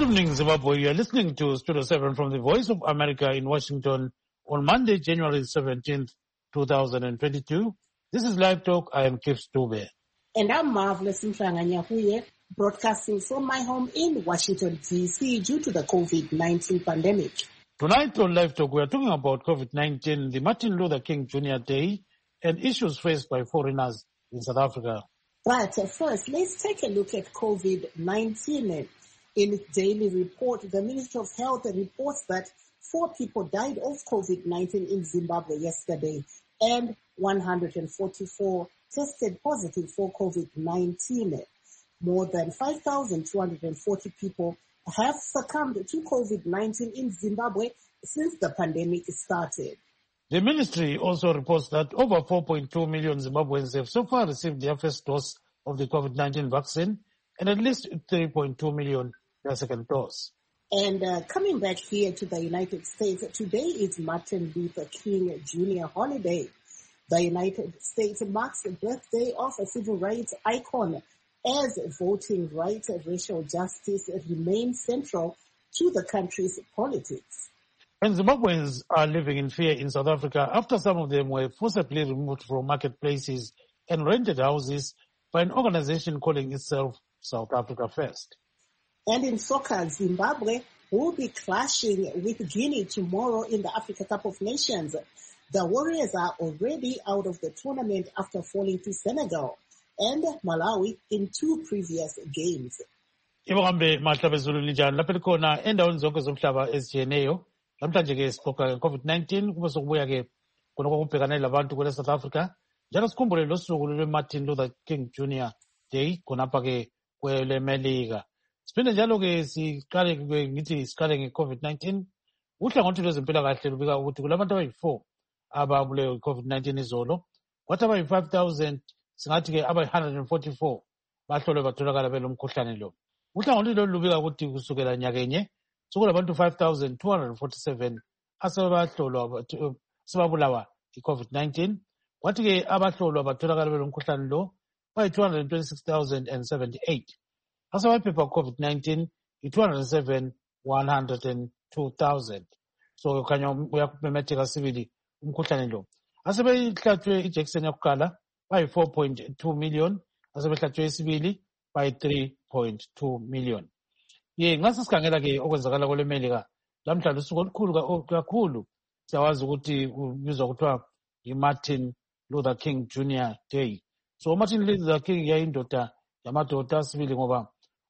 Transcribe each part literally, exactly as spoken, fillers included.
Good evening, Zimbabwe. You are listening to Studio seven from the Voice of America in Washington on Monday, January seventeenth, two thousand twenty-two. This is Live Talk. I am Kif Stube. And I'm Marvelous Mfranganyahuye, broadcasting from my home in Washington, D C due to the COVID nineteen pandemic. Tonight on Live Talk, we are talking about COVID nineteen, the Martin Luther King Junior Day, and issues faced by foreigners in South Africa. But first, let's take a look at COVID nineteen. In its daily report, the Ministry of Health reports that four people died of COVID nineteen in Zimbabwe yesterday, and one hundred forty-four tested positive for COVID nineteen. More than five thousand two hundred forty people have succumbed to COVID nineteen in Zimbabwe since the pandemic started. The ministry also reports that over four point two million Zimbabweans have so far received their first dose of the COVID nineteen vaccine, and at least three point two million their second dose. And uh, coming back here to the United States, today is Martin Luther King Junior holiday. The United States marks the birthday of a civil rights icon as voting rights and racial justice remain central to the country's politics. And Zimbabweans are living in fear in South Africa after some of them were forcibly removed from marketplaces and rented houses by an organization calling itself South Africa First. And in soccer, Zimbabwe will be clashing with Guinea tomorrow in the Africa Cup of Nations. The Warriors are already out of the tournament after falling to Senegal and Malawi in two previous games. Ibakambe mahlaba ezulwini njani lapha likhona endaweni zonke zomhlaba ezijiyeneyo namhlanje ke sixoxa COVID nineteen kube sokubuya ke khona kokubhekana labantu kwele South Africa njalo sikhumbule losuku lwe-Martin Luther King Junior Day khonapha ke kwele Melika. Siphinde njalo ke siqale ngithi siqale nge-COVID nineteen. Uhlangothi lwezempilakahle lubika ukuthi kulabantu abayi-four ababulewe i-COVID nineteen izolo, kwathi abayi-five thousand singathi ke abayi-one hundred forty-four bahlolwe batholakala belomkhuhlane lo. Uhlangothi lolu lubika ukuthi kusukela nyakenye sokulabantu five thousand two hundred forty-seven asebahlolwa sebabulawa i-COVID nineteen, kwathi ke abahlolwa batholakala belomkhuhlane lo bayi-two hundred twenty-six thousand seventy-eight. Asebaphepha COVID nineteen i-two hundred seven, one hundred two thousand. So khanya uyakubhemetheka sibili umkhuhlane lo. Asebehlatshwe ijekiseni yokuqala bayi-four point two million, asebehlatshwe isibili bayi-three point two million. Ye ngase sikhangela ke okwenzakala kwele Melika lamhlanje usuku olukhulu kakhulu. Siyawazi ukuthi ubizwa kuthiwa i-Martin Luther King Junior Day. So Martin Luther King yayindoda yamadoda asibili ngoba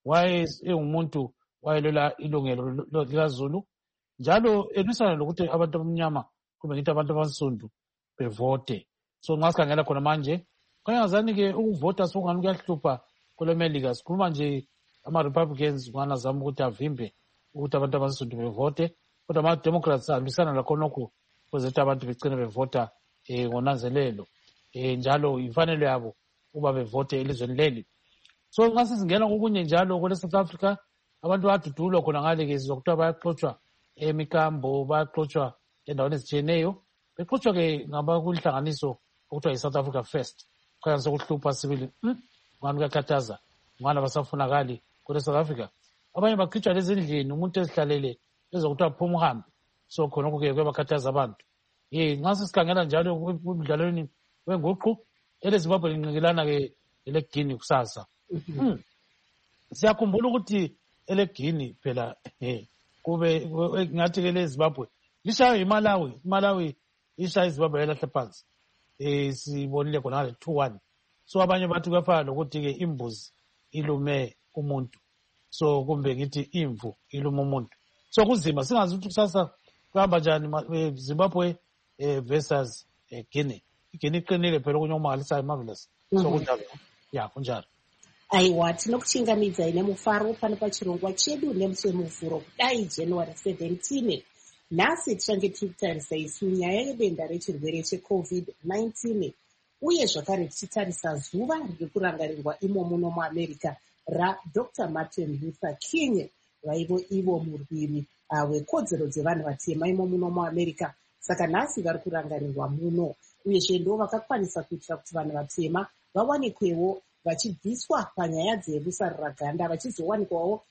wayengumuntu wayelola ilungelo likaZulu njalo elwisana lokuthi abantu abamnyama kumbe ngithi abantu abansundu bevote. So nxa sikhangela khona manje kuyangazani ke ukuvota sokungani kuyahlupha kule Melika. Sikhuluma nje ama-Republicans nganazama ukuthi avimbe ukuthi abantu abansundu bevote, kodwa ama-Democrats ahambisana lakhonokho ukuze abantu begcine bevota eh, ngonanzelelo eh, njalo imfanelo yabo uba bevote elizweni leli. So ngase singena kokunye njalo kwele South Africa abantu bayadudulwa khona ngale ke sizokuthiwa bayaxotshwa emikambo, bayaxotshwa endaweni ezijiyeneyo, bexotshwa ke ngabakunhlanganiso okuthiwa yi-South Africa First. Khaya sokuhlupha sibili ngani kuyakhathaza ngani abasafunakali kwele South Africa. Abanye bakhitshwa lezindlini umuntu ezihlalele ezokuthiwa phuma uhambe. So khona kuke kuyabakhathaza abantu. Ye ngase sikhangela njalo kumdlalweni wenguqu eleZimbabwe linqingelana ke eleGuinea kusasa. Mm. Siyakhumbula ukuthi eleGuinea phela eh kube ngathi ke leZimbabwe lishayo iMalawi, iMalawi ishaya iZimbabwe yalahle phansi. Eh sibonile khona ngale two one. So abanye bathi kuyafana lokuthi ke imbuzi ilume umuntu. So kumbe ngithi imvu ilume umuntu. So kunzima singazi ukuthi kusasa kuhamba njani Zimbabwe eh versus eh, Guinea. Guinea iqinile phela kunye umangalisayo Marvelous. So kunjalo. Ya kunjalo. Aiwa tinokuchingamidza ine mufaro pano pachirongwa chedu nemusi wemuvhuro kudai January seventeenth. Nhasi tichange tichitarisa isu nyaya yedenda rechirwere cheCovid nineteen uye zvakare tichitarisa zuva riri kurangarirwa imo muno muAmerica raDr Martin Luther King vaivo ivo murwiri wekodzero dzevanhu vatema imo muno muAmerica. Saka nhasi vari kurangarirwa muno uyezve ndo vakakwanisa kuitira kuti vanhu vatema vawanikwewo vachibviswa panyaya dzerusaruraganda vachizowanikwawo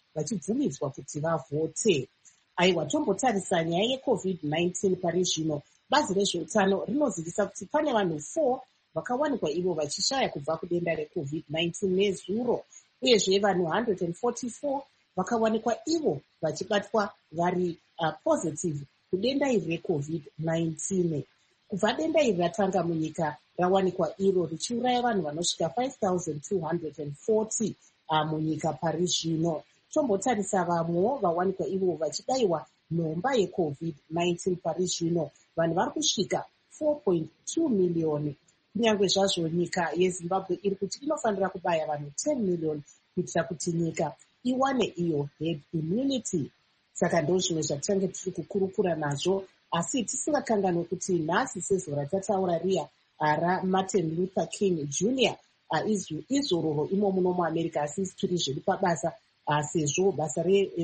vachibvumidzwa kuti vavhote. Aiwa, tombotarisa nyaya yecovid nineteen pari zvino. Bazi rezveutano rinozivisa kuti pane vanhu four vakawanikwa ivo vachishaya kubva kudenda recovid nineteen nezuro, uyezve vanhu one hundred forty-four vakawanikwa ivo vachibatwa vari uh, positive kudenda iri recovid nineteen. Kubva denda iri ratanga munyika rawanikwa iro richiuraya vanhu vanosvika five thousand two hundred forty uh, munyika pari zvino. Tombotarisa vamwewo vawanikwa ivo vachidayiwa nhomba yecovid nineteen pari zvino. Vanhu vari kusvika four point two million. Kunyange zvazvo nyika yeZimbabwe iri kuti inofanira kubaya vanhu ten million kuitira kuti nyika iwane iyo herd immunity. Saka ndo zvimwe zvatichange tiri kukurukura nazvo, asi tisingakanganwe kuti nhasi sezuva ratataura riya raMartin Luther King Junior izororo imo muno muAmerica, asi tiri zviri pabasa sezvo basa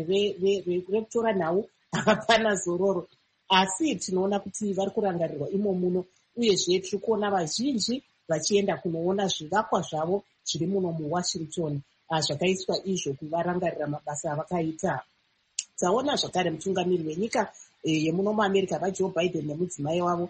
rekutora nhau hapana zororo, asi tinoona kuti vari kurangarirwa imo muno, uyezve tiri kuona vazhinji vachienda kunoona zvivakwa zvavo zviri muno muWashington zvakaiswa izvo kuvarangarira mabasa avakaita. Taona zvakare mutungamiri wenyika yemuno muAmerica vaJoe Biden nemudzimai wavo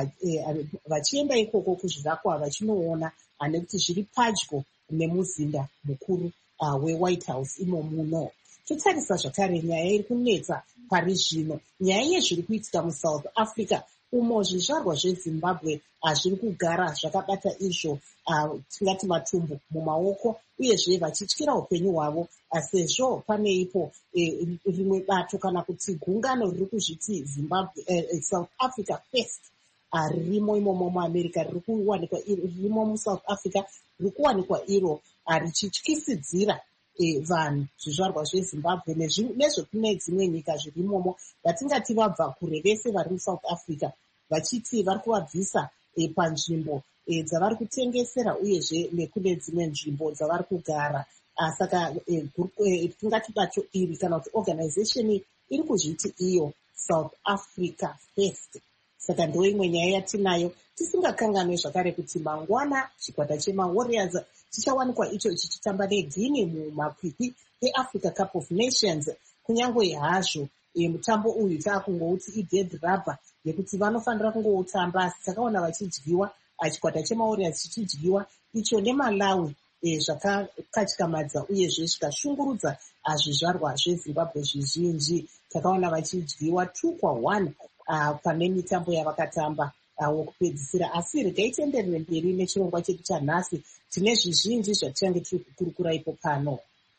vachienda ikoko kuzvivakwa vachinoona nekuti zviri padyo nemuzinda mukuru weWhite House imo muno. Totarisa zvakare nyaya iri kunetsa pari zvino, nyaya yezviri kuitika muSouth Africa, umo zvizvarwa zveZimbabwe zviri kugara zvakabata izvo tingati matumbu mumaoko, uyezve vachityira upenyu hwavo sezvo pane ipo rimwe bato kana kuti gungano riri kuzviti Zimbabwe South Africa First ririmo imomo muAmerica, riri kuwanikwa ririmo muSouth Africa, riri kuwanikwa iro richityisidzira vanhu zvizvarwa zveZimbabwe nezvekune dzimwe nyika zvirimomo vatingati vabva kure vese vari muSouth Africa, vachiti vari kuvabvisa panzvimbo dzavari kutengesera uyezve nekune dzimwe nzvimbo dzavari kugara. Saka tingati bato iri kana kuti organization iri kuzviti iyo South Africa First. Saka ndo imwe nyaya yatinayo. Tisingakanganwe zvakare kuti mangwana chikwata chemaWarriors chichawanikwa icho chichitamba neGuinea mumakwikwi eAfrica Cup of Nations. Kunyange hazvo mutambo uyu taakungouti idead rubber yekuti vanofanira kungoutamba, asi takaona vachidyiwa, chikwata chemaWarriors chichidyiwa icho neMalawi zvakakatyamadza uyezve zvikashungurudza zvizvarwa zveZimbabwe zvizhinji. Takaona vachidyiwa two kwa one pane mitambo yavakatamba wokupedzisira, asi regai tienderere mberi nechirongwa chedu chanhasi. Tine zvizhinji zvatichange tiri kukurukura ipo pano.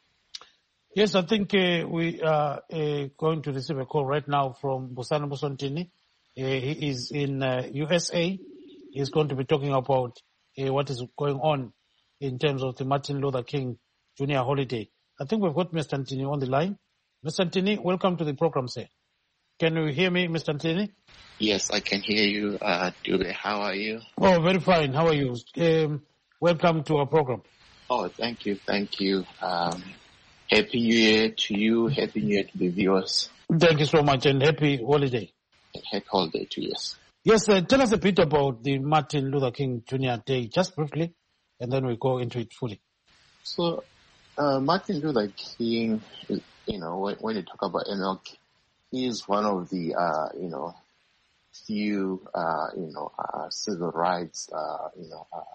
Yes, I think uh, we are uh, going to receive a call right now from Busana Musontini. Uh, he is in uh, U S A. He's going to be talking about uh, what is going on in terms of the Martin Luther King Junior holiday. I think we've got Mister Ntini on the line. Mister Ntini, welcome to the program, sir. Can you hear me, Mister Ntini? Yes, I can hear you. Uh, Dube, how are you? Oh, very fine. How are you? Um, welcome to our program. Oh, thank you. Thank you. Um, happy New Year to you. Happy New Year to the viewers. Thank you so much, and happy holiday. Happy holiday to you. Yes. Yes, uh, tell us a bit about the Martin Luther King Junior Day, just briefly, and then we go into it fully. So, uh, Martin Luther King, you know, when, when you talk about M L K, he is one of the, uh, you know, few, uh, you know, uh, civil rights, uh, you know, uh,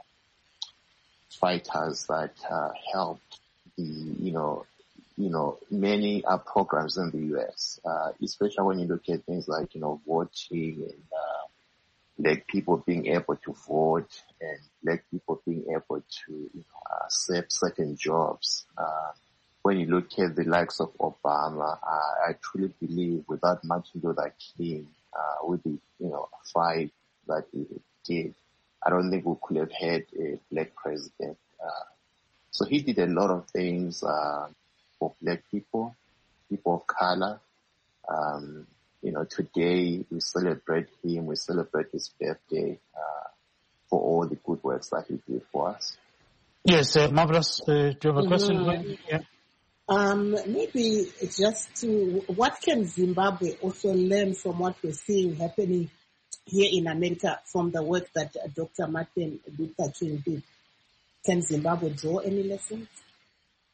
fighters that uh, helped the, you know, you know, many uh, programs in the U S, uh, especially when you look at things like, you know, voting and uh, black people being able to vote and black people being able to, you know, accept certain jobs. Uh, when you look at the likes of Obama, uh, I truly believe without Martin Luther King, uh, with the, you know, fight that he did, I don't think we could have had a black president. Uh, so he did a lot of things, uh, for black people, people of color. Um, you know, today we celebrate him, we celebrate his birthday, uh, for all the good works that he did for us. Yes, uh, Marvelous, uh, do you have a question? Mm-hmm. Yeah. Um, maybe just to, what can Zimbabwe also learn from what we're seeing happening here in America from the work that uh, Doctor Martin Luther King did? Can Zimbabwe draw any lessons?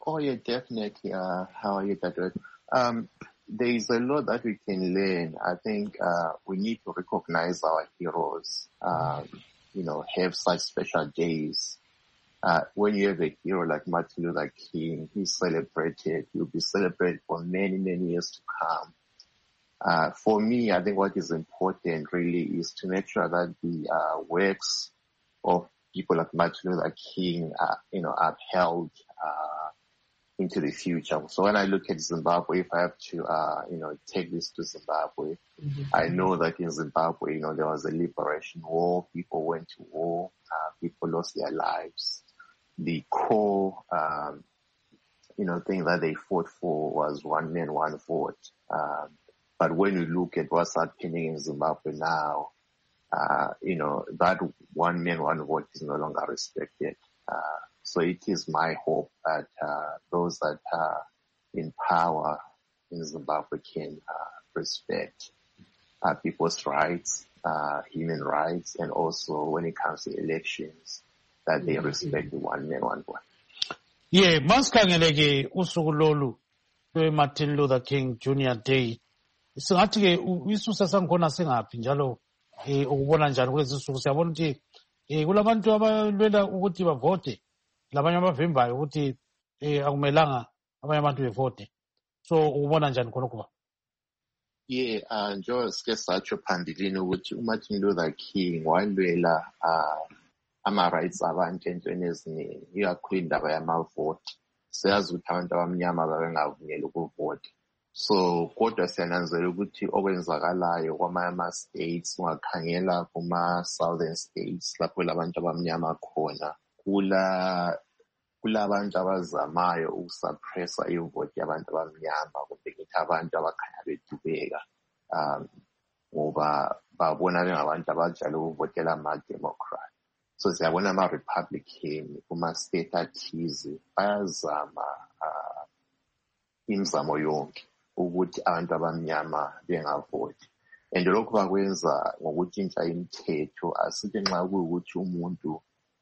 Oh yeah, definitely. Uh, how are you, Tadwet? Um, there is a lot that we can learn. I think uh, we need to recognize our heroes. Um, you know, have such special days. Uh, when you have a hero like Martin Luther King, he's celebrated. He'll be celebrated for many, many years to come. Uh, for me, I think what is important really is to make sure that the uh, works of people like Martin Luther King, are, you know, are held uh, into the future. So when I look at Zimbabwe, if I have to, uh, you know, take this to Zimbabwe, mm-hmm. I know that in Zimbabwe, you know, there was a liberation war. People went to war. Uh, people lost their lives. The core, um, you know, thing that they fought for was one man, one vote. Um, but when you look at what's happening in Zimbabwe now, uh, you know, that one man, one vote is no longer respected. Uh, so it is my hope that uh, those that are in power in Zimbabwe can uh, respect uh, people's rights, uh, human rights, and also when it comes to elections, that they respect the one man, one vote. Yeah, masikhangeleke usuku lolu lwe-Martin Luther King Junior Day. Singathi-ke isisusa sangikhona singaphi njalo eh ukubona njani kulezi suku siyabona ukuthi eh kulabantu abalwela ukuthi bavote labanye abavimbayo ukuthi eh akumelanga abanye abantu bevote. So ukubona njani khonokho? Yeah, uh, njengoba sike satsho phambilini ukuthi uMartin Luther King walwela uh, ama-rights abantu entweni eziningi, ikakhulu indaba yamavoti. Siyazi ukuthi abantu abamnyama babengavunyeli ukuvota. So kodwa siyananzela ukuthi okwenzakalayo kwamanye ama-states, ungakhangela kuma-southern states lapho labantu abamnyama khona, kula kulabantu abazamayo ukusuppressa ivoti yabantu abamnyama, kumbe ngithi abantu abakhanya bedubeka um ngoba babona bengabantu abajale ukuvotela ama-democrat. So siyabona ama-Republican kuma-state athize bayazama uh, imizamo yonke ukuthi abantu abamnyama bengavoti. And lokhu bakwenza ngokutshintsha imithetho, asithi nxa kuyukuthi umuntu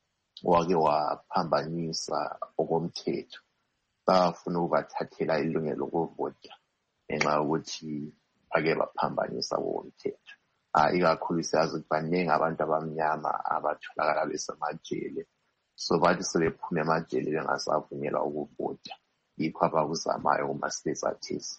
wake waphambanisa okomthetho, bafuna ukubathathela ilungelo lokuvota ngenxa yokuthi bake baphambanisa okomthetho. Uh, ikakhulu siyazi ukuthi baningi abantu abamnyama abatholakala besemajele, so bathi sebephume emajele bengasavunyelwa ukuvota. Yikho abakuzamayo kuma-states athize.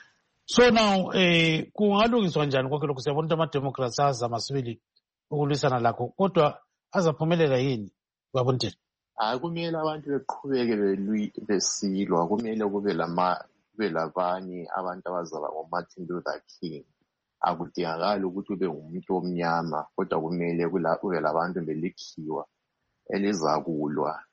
So now eh kungalungiswa njani konke lokhu? Siyabona ukuthi ama-democrats azama sibili ukulwisana lakho, kodwa azaphumelela yini? Uyabona nje hayi kumele abantu beqhubeke besilwa, kumele kube lama kube labanye abantu abazaba ngoMartin Luther King. Akudingakali ukuthi ube umuntu omnyama, kodwa kumele kube labantu belikhiwa elizakulwa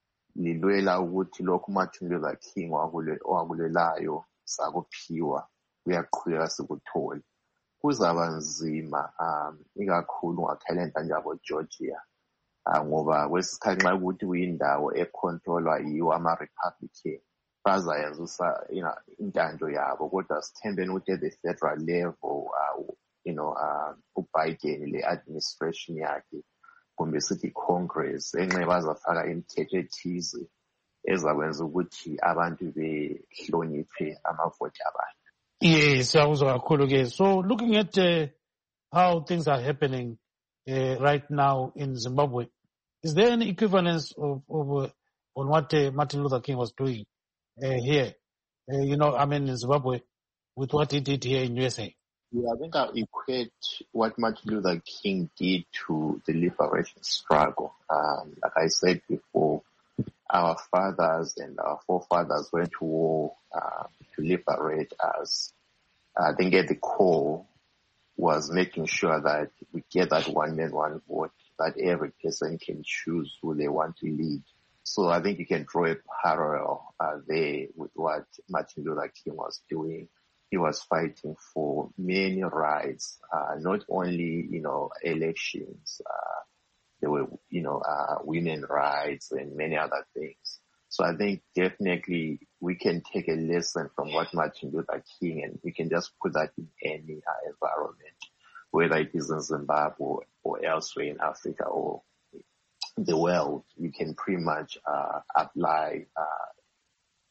lilwela ukuthi lokhu Martin Luther King wakulelayo sakuphiwa uyaqhubeka sikuthole. Kuzaba nzima um ikakhulu ngakhalenda njabo Georgia uh, ngoba kwesikhathi nxa ukuthi kuyindawo econtrolwa yiwo ama-Republican bazayenza you know intando yabo, kodwa sithembeni ukuthi at the federal level uh, you know uh, uBiden le administration yakhe kumbe sithi Congress enxe bazafaka imithetho ethize ezakwenza ukuthi abantu behloniphe amavoti abantu. Yes, siyakuzwa kakhulu ke. So looking at uh, how things are happening uh, right now in Zimbabwe, is there any equivalence of, of uh, on what uh, Martin Luther King was doing uh, here? Uh, you know, I mean in Zimbabwe with what he did here in U S A? Yeah, I think I equate what Martin Luther King did to the liberation struggle. Um, like I said before, our fathers and our forefathers went to war uh, to liberate us. I think at the core was making sure that we get that one man, one vote, that every person can choose who they want to lead. So I think you can draw a parallel uh, there with what Martin Luther King was doing. He was fighting for many rights, uh, not only, you know, elections, uh, there were, you know, uh, women rights and many other things. So I think definitely we can take a lesson from what Martin Luther King, and we can just put that in any uh, environment, whether it is in Zimbabwe or elsewhere in Africa or the world. You can pretty much uh, apply uh,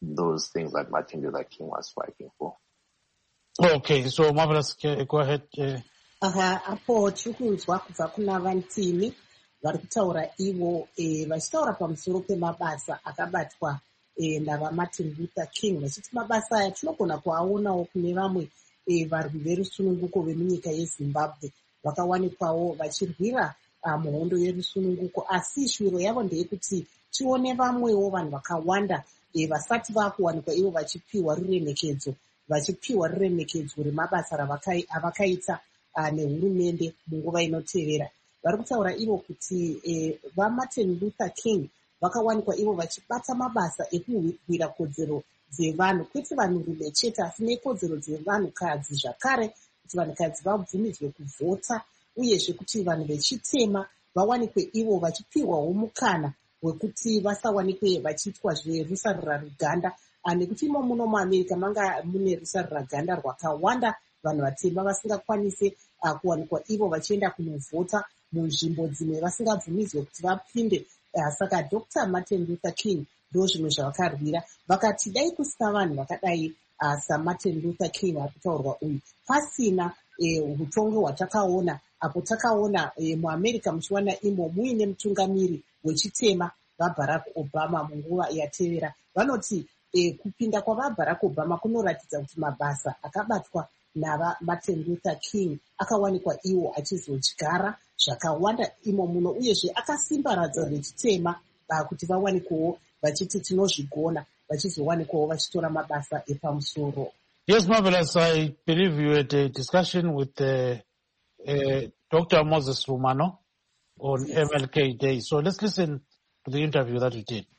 those things that Martin Luther King was fighting for. Okay, so marvelous. Go ahead. Uh... Aha, apo tiri kunzwa kubva kuna Vantini vari kutaura ivo e, vachitaura pamusoro pemabasa akabatwa e, navaMartin Luther King vachiti mabasa aya tinogona kuaonawo kune vamwe e, varwi verusununguko vemunyika yeZimbabwe vakawanikwawo vachirwira uh, muhondo yerusununguko, asi shwiro yavo ndeyekuti tione vamwewo vanhu vakawanda e, vasati vakuwanikwa ivo vachipiwa ruremekedzo vachipiwa ruremekedzo remabasa ravakaita uh, nehurumende munguva inotevera. Vari kutaura ivo kuti eh, vaMartin Luther King vakawanikwa ivo vachibata mabasa ekuhwira kodzero dzevanhu, kwete vanhurume chete asi nekodzero dzevanhukadzi zvakare, kuti vanhukadzi vabvumidzwe kuvhota, uyezve kuti vanhu vechitema vawanikwe ivo vachipihwawo mukana wekuti vasawanikwe vachiitwa zverusarura ruganda, nekuti imo muno muAmerica manga mune rusarura ganda rwakawanda, vanhu vatema vasingakwanise uh, kuwanikwa ivo vachienda kunovhota munzvimbo dzimwe vasingabvumidzwe kuti vapinde. Uh, saka Doctor Martin Luther King ndo zvimwe zvavakarwira, vakati dai kusina vanhu vakadai uh, saMartin Luther King ari kutaurwa uyu, pasina utongi eh, hwatakaona apo takaona eh, muAmerica muchiwana imo muine mutungamiri wechitema vaBarack Obama munguva yatevera. Vanoti eh, kupinda kwavaBarack Obama kunoratidza kuti mabasa akabatwa navaMartin Luther King akawanikwa iwo achizodyara zvakawanda imo muno, uyezve akasimbaradza rechitema uh, kuti vawanikwewo vachiti tinozvigona, vachizowanikwawo vachitora mabasa epamusoro. Yes, marvelous. I believe you had a discussion with uh, uh, Doctor Moses Rumano on yes. M L K Day. So let's listen to the interview that you did.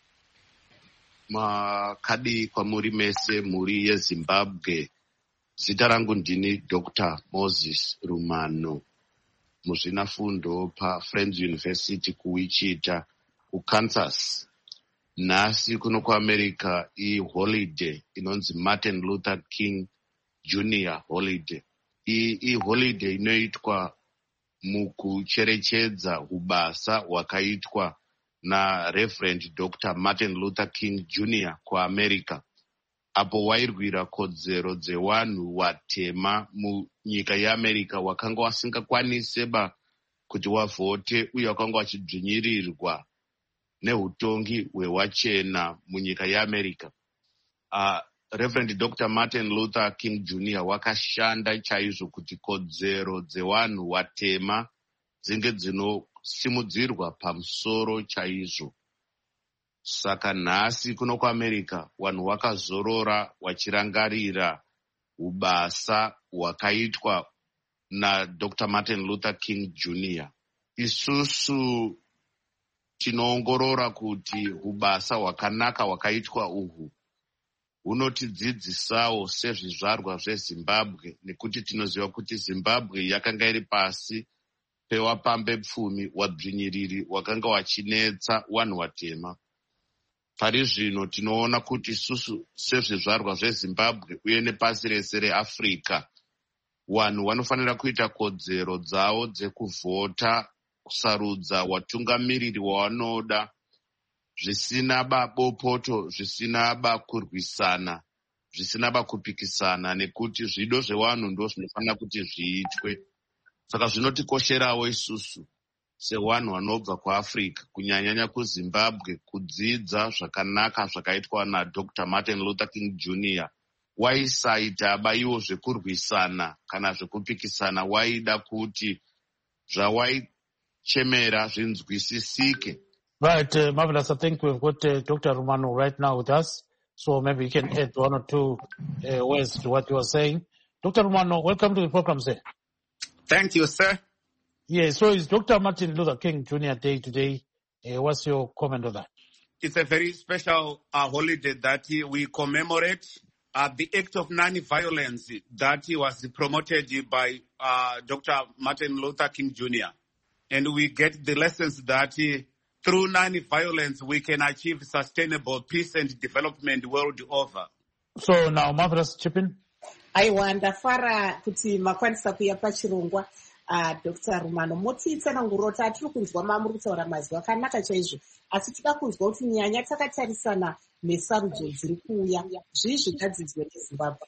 Makadi kwamuri mese muri yeZimbabwe. Zita rangu ndini Doctor Moses Rumano. Muzvina fundo pa Friends University kuWichita, kuKansas. Nhasi kuno kuAmerica iholiday inonzi Martin Luther King Junior Holiday. I holiday inoitwa mukucherechedza ubasa hwakaitwa na Reverend Doctor Martin Luther King Junior kuAmerica, apo wairwira kodzero dzevanhu vatema munyika yeAmerica wakanga wasingakwanise ba kuti wavhote uye wakanga wachidzvinyirirwa neutongi hwewachena munyika yeAmerica. Uh, Reverend Doctor Martin Luther King Junior wakashanda chaizvo kuti kodzero dzevanhu vatema dzinge dzinosimudzirwa pamusoro chaizvo. Saka nhasi kuno kuAmerica vanhu vakazorora vachirangarira ubasa hwakaitwa na Doctor Martin Luther King Junior Isusu tinoongorora kuti ubasa hwakanaka hwakaitwa uhu hunotidzidzisawo sezvizvarwa zveZimbabwe, nekuti tinoziva kuti Zimbabwe yakanga iri pasi pewapambe pfumi wadzvinyiriri wakanga wachinetsa vanhu vatema. Pari zvino tinoona kuti isusu sezvizvarwa zveZimbabwe uye nepasi rese reAfrica, vanhu vanofanira kuita kodzero dzavo dzekuvhota, kusarudza watungamiriri wavanoda, zvisina ba bopoto, zvisina ba kurwisana, zvisina ba kupikisana, nekuti zvido zvevanhu ndo zvinofanira kuti zviitwe. Saka zvinotikosherawo isusu sevanhu vanobva kuAfrica, kunyanyanya kuZimbabwe, kudzidza zvakanaka zvakaitwa na Doctor Martin Luther King Junior Waisaita baiwo zvekurwisana kana zvekupikisana, waida kuti zvawaichemera zvinzwisisike. Right, uh, marvelous. I think we've got uh, Doctor Rumano right now with us, so maybe you can add one or two uh, words to what you are saying. Doctor Rumano, welcome to the program, sir. Thank you, sir. Yeah, so it's Doctor Martin Luther King Junior Day today. Uh, what's your comment on that? It's a very special uh, holiday that we commemorate uh, the act of non-violence that was promoted by uh, Doctor Martin Luther King Junior And we get the lessons that uh, through non-violence we can achieve sustainable peace and development world over. So now, marvelous, chip in. Aiwa, ndafara kuti makwanisa kuya pachirongwa. Uh, Doctor Rumano, motitsanangurota atiri kunzwa mamuri kutaura mazwi akanaka chaizvo asi toda kunzwa kuti nyaya takatarisana nesarudzo dziri kuuya zvii zvingadzidzwa nezimbabwe.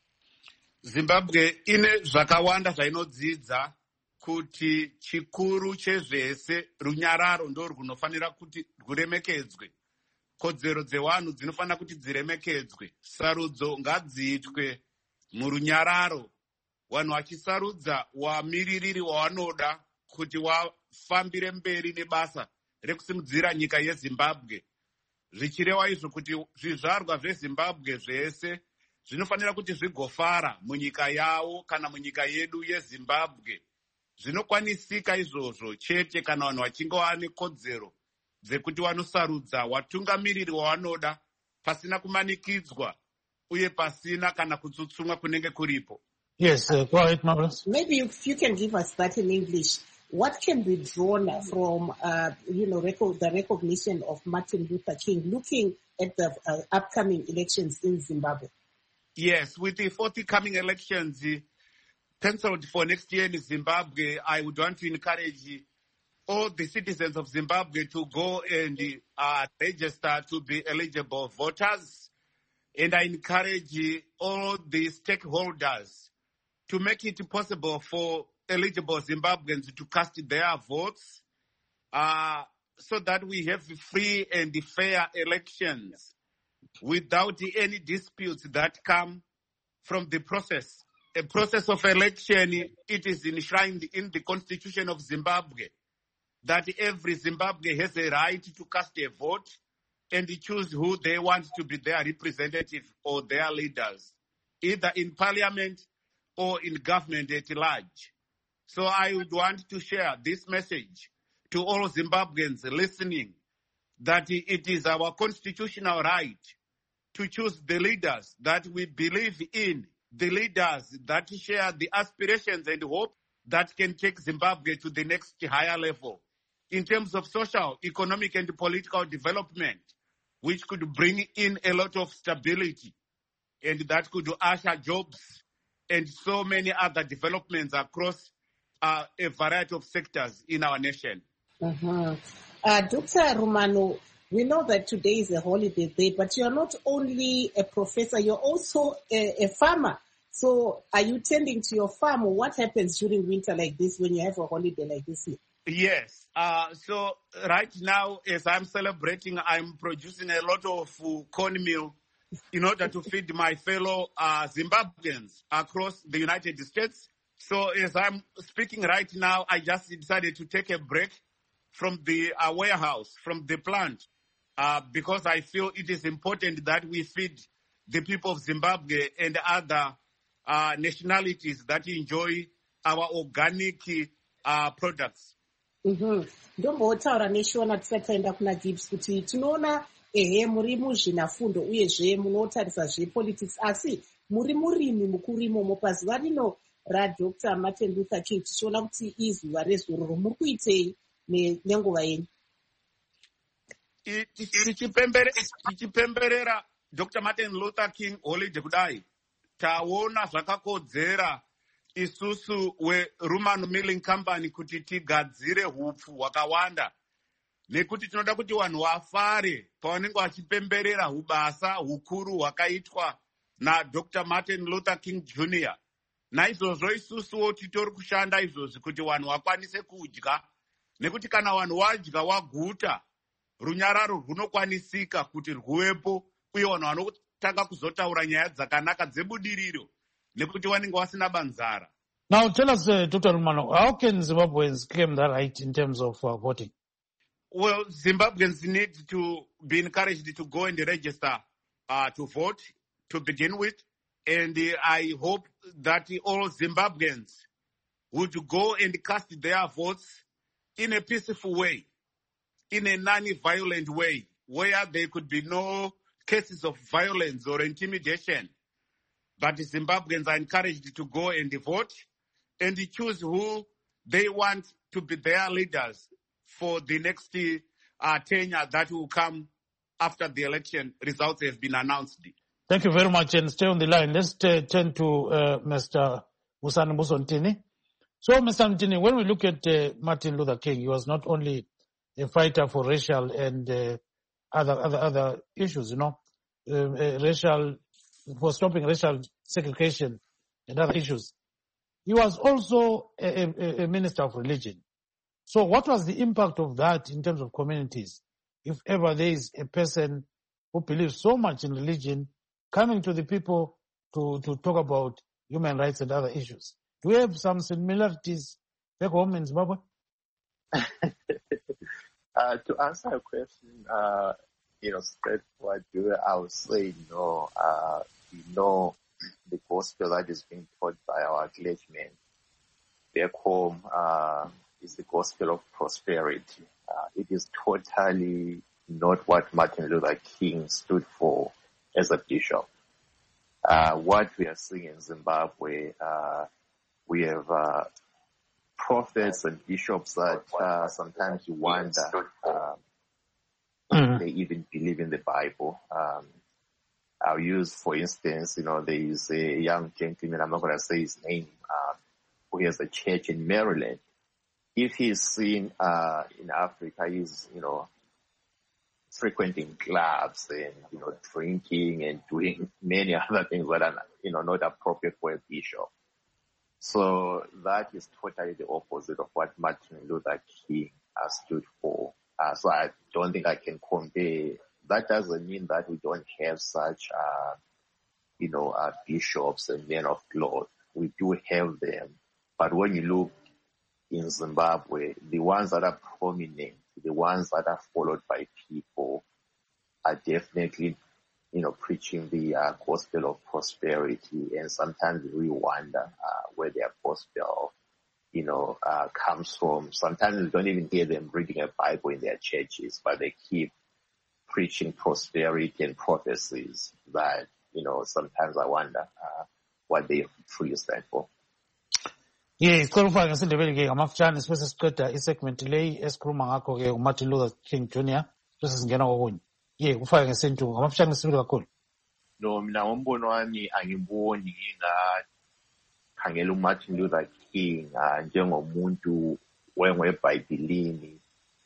Zimbabwe ine zvakawanda zvainodzidza kuti chikuru chezvese runyararo ndo runofanira kuti ruremekedzwe. Kodzero dzevanhu dzinofanira kuti dziremekedzwe. Sarudzo ngadziitwe murunyararo. Vanhu vachisarudza wamiririri wavanoda kuti wafambire mberi nebasa rekusimudzira nyika yeZimbabwe. Zvichireva izvo kuti zvizvarwa zveZimbabwe zvese zvinofanira kuti zvigofara munyika yavo kana munyika yedu yeZimbabwe. Zvinokwanisika izvozvo chete kana vanhu vachinge vane kodzero dzekuti vanosarudza watungamiriri wavanoda pasina kumanikidzwa uye pasina kana kutsutsumwa kunenge kuripo. Yes, uh, go ahead, Marvelous. Maybe if you can give us that in English, what can be drawn from, uh, you know, record, the recognition of Martin Luther King, looking at the uh, upcoming elections in Zimbabwe? Yes, with the forthcoming elections uh, penciled for next year in Zimbabwe, I would want to encourage uh, all the citizens of Zimbabwe to go and uh, register to be eligible voters. And I encourage uh, all the stakeholders to make it possible for eligible Zimbabweans to cast their votes uh, so that we have free and fair elections without any disputes that come from the process. A process of election, it is enshrined in the Constitution of Zimbabwe that every Zimbabwe has a right to cast a vote and choose who they want to be their representative or their leaders, either in parliament or in government at large. So I would want to share this message to all Zimbabweans listening that it is our constitutional right to choose the leaders that we believe in, the leaders that share the aspirations and hope that can take Zimbabwe to the next higher level in terms of social, economic, and political development, which could bring in a lot of stability and that could usher jobs and so many other developments across uh, a variety of sectors in our nation. Uh-huh. Uh, Doctor Rumano, we know that today is a holiday day, but you're not only a professor, you're also a, a farmer. So are you tending to your farm, or what happens during winter like this when you have a holiday like this here? Yes. Uh, so right now, as I'm celebrating, I'm producing a lot of uh, cornmeal in order to feed my fellow uh, Zimbabweans across the United States. So as I'm speaking right now, I just decided to take a break from the uh, warehouse, from the plant, uh, because I feel it is important that we feed the people of Zimbabwe and other uh, nationalities that enjoy our organic uh, products. Ndombotaura neshona tisati taenda kuna Gibbs kuti tinoona ehe muri muzvinafundo uyezve munotarisa zvepolitics asi muri murimi mukuru imomo pazuva rino raDr Martin Luther King tichiona kuti izuva rezororo muri kuitei nenguva yenyu? Tichipemberera Doctor Martin Luther King holiday kudai taona zvakakodzera isusu weRumano Milling Company kuti tigadzire hupfu hwakawanda nekuti tinoda kuti vanhu vafare pavanenge vachipemberera hubasa hukuru hwakaitwa naDr Martin Luther King Junior Naizvozvo isusuwo titori kushanda izvozvi kuti vanhu vakwanise kudya nekuti kana vanhu vadya waguta runyararo runokwanisika kuti rwuwepo uye vanhu vanotanga kuzotaura nyaya dzakanaka dzebudiriro nekuti vanenge vasina banzara. Now tell us, uh, Doctor Rumano, how can Zimbabweans claim that right in terms of uh, voting? Well, Zimbabweans need to be encouraged to go and register uh, to vote to begin with. And uh, I hope that all Zimbabweans would go and cast their votes in a peaceful way, in a non-violent way, where there could be no cases of violence or intimidation. But Zimbabweans are encouraged to go and vote and choose who they want to be their leaders for the next uh, tenure that will come after the election results have been announced. Thank you very much, and stay on the line. Let's t- turn to uh, Mister Musani Ntini. So, Mister Ntini, when we look at uh, Martin Luther King, he was not only a fighter for racial and uh, other, other, other issues, you know, uh, uh, racial, for stopping racial segregation and other issues. He was also a, a, a minister of religion. So what was the impact of that in terms of communities? If ever there is a person who believes so much in religion coming to the people to, to talk about human rights and other issues. Do we have some similarities back home in Zimbabwe? uh, to answer your question, uh, you know, straightforward, I would say no. Uh, you know, the gospel that is being taught by our clergymen back home uh, is the gospel of prosperity. Uh, it is totally not what Martin Luther King stood for as a bishop. Uh, what we are seeing in Zimbabwe, uh, we have uh, prophets and bishops that uh, sometimes you wonder uh, mm-hmm. they even believe in the Bible. Um, I'll use, for instance, you know, there is a young gentleman, I'm not going to say his name, uh, who has a church in Maryland. If he's seen uh, in Africa, he's, you know, frequenting clubs and, you know, drinking and doing many other things that are, you know, not appropriate for a bishop. So that is totally the opposite of what Martin Luther King uh, stood for. Uh, so I don't think I can compare. That doesn't mean that we don't have such, uh, you know, uh, bishops and men of God. We do have them. But when you look in Zimbabwe, the ones that are prominent, the ones that are followed by people are definitely, you know, preaching the uh, gospel of prosperity. And sometimes we wonder uh, where their gospel, you know, uh, comes from. Sometimes we don't even hear them reading a Bible in their churches, but they keep preaching prosperity and prophecies that, you know, sometimes I wonder uh, what they truly stand for. Yeah, sikhuluma ngesindebele ke ngamafutshane sibese siqeda isegment leyi esikhuluma ngakho ke uMartin Luther King Junior bese singena kokunye. Yeah, ufake ngesintu ngamafutshane sibili kakhulu. No, mina ngombono wami angiboni ngingakhangela uMartin Luther King njengomuntu wengwebhayibhelini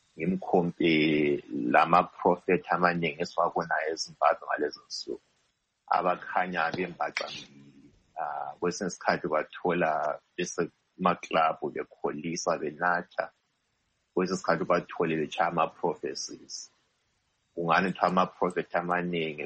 ngimkhompe lama prophet amaningi esiwabonayo eZimbabwe ngalezo nsuku abakhanya bembaqambili uh kwesinye isikhathi bathola bese maclub bekholisa benatha kwesinye isikhathi bathole betshaya ama-prophecies ungani kuthiwa ama-prophet amaningi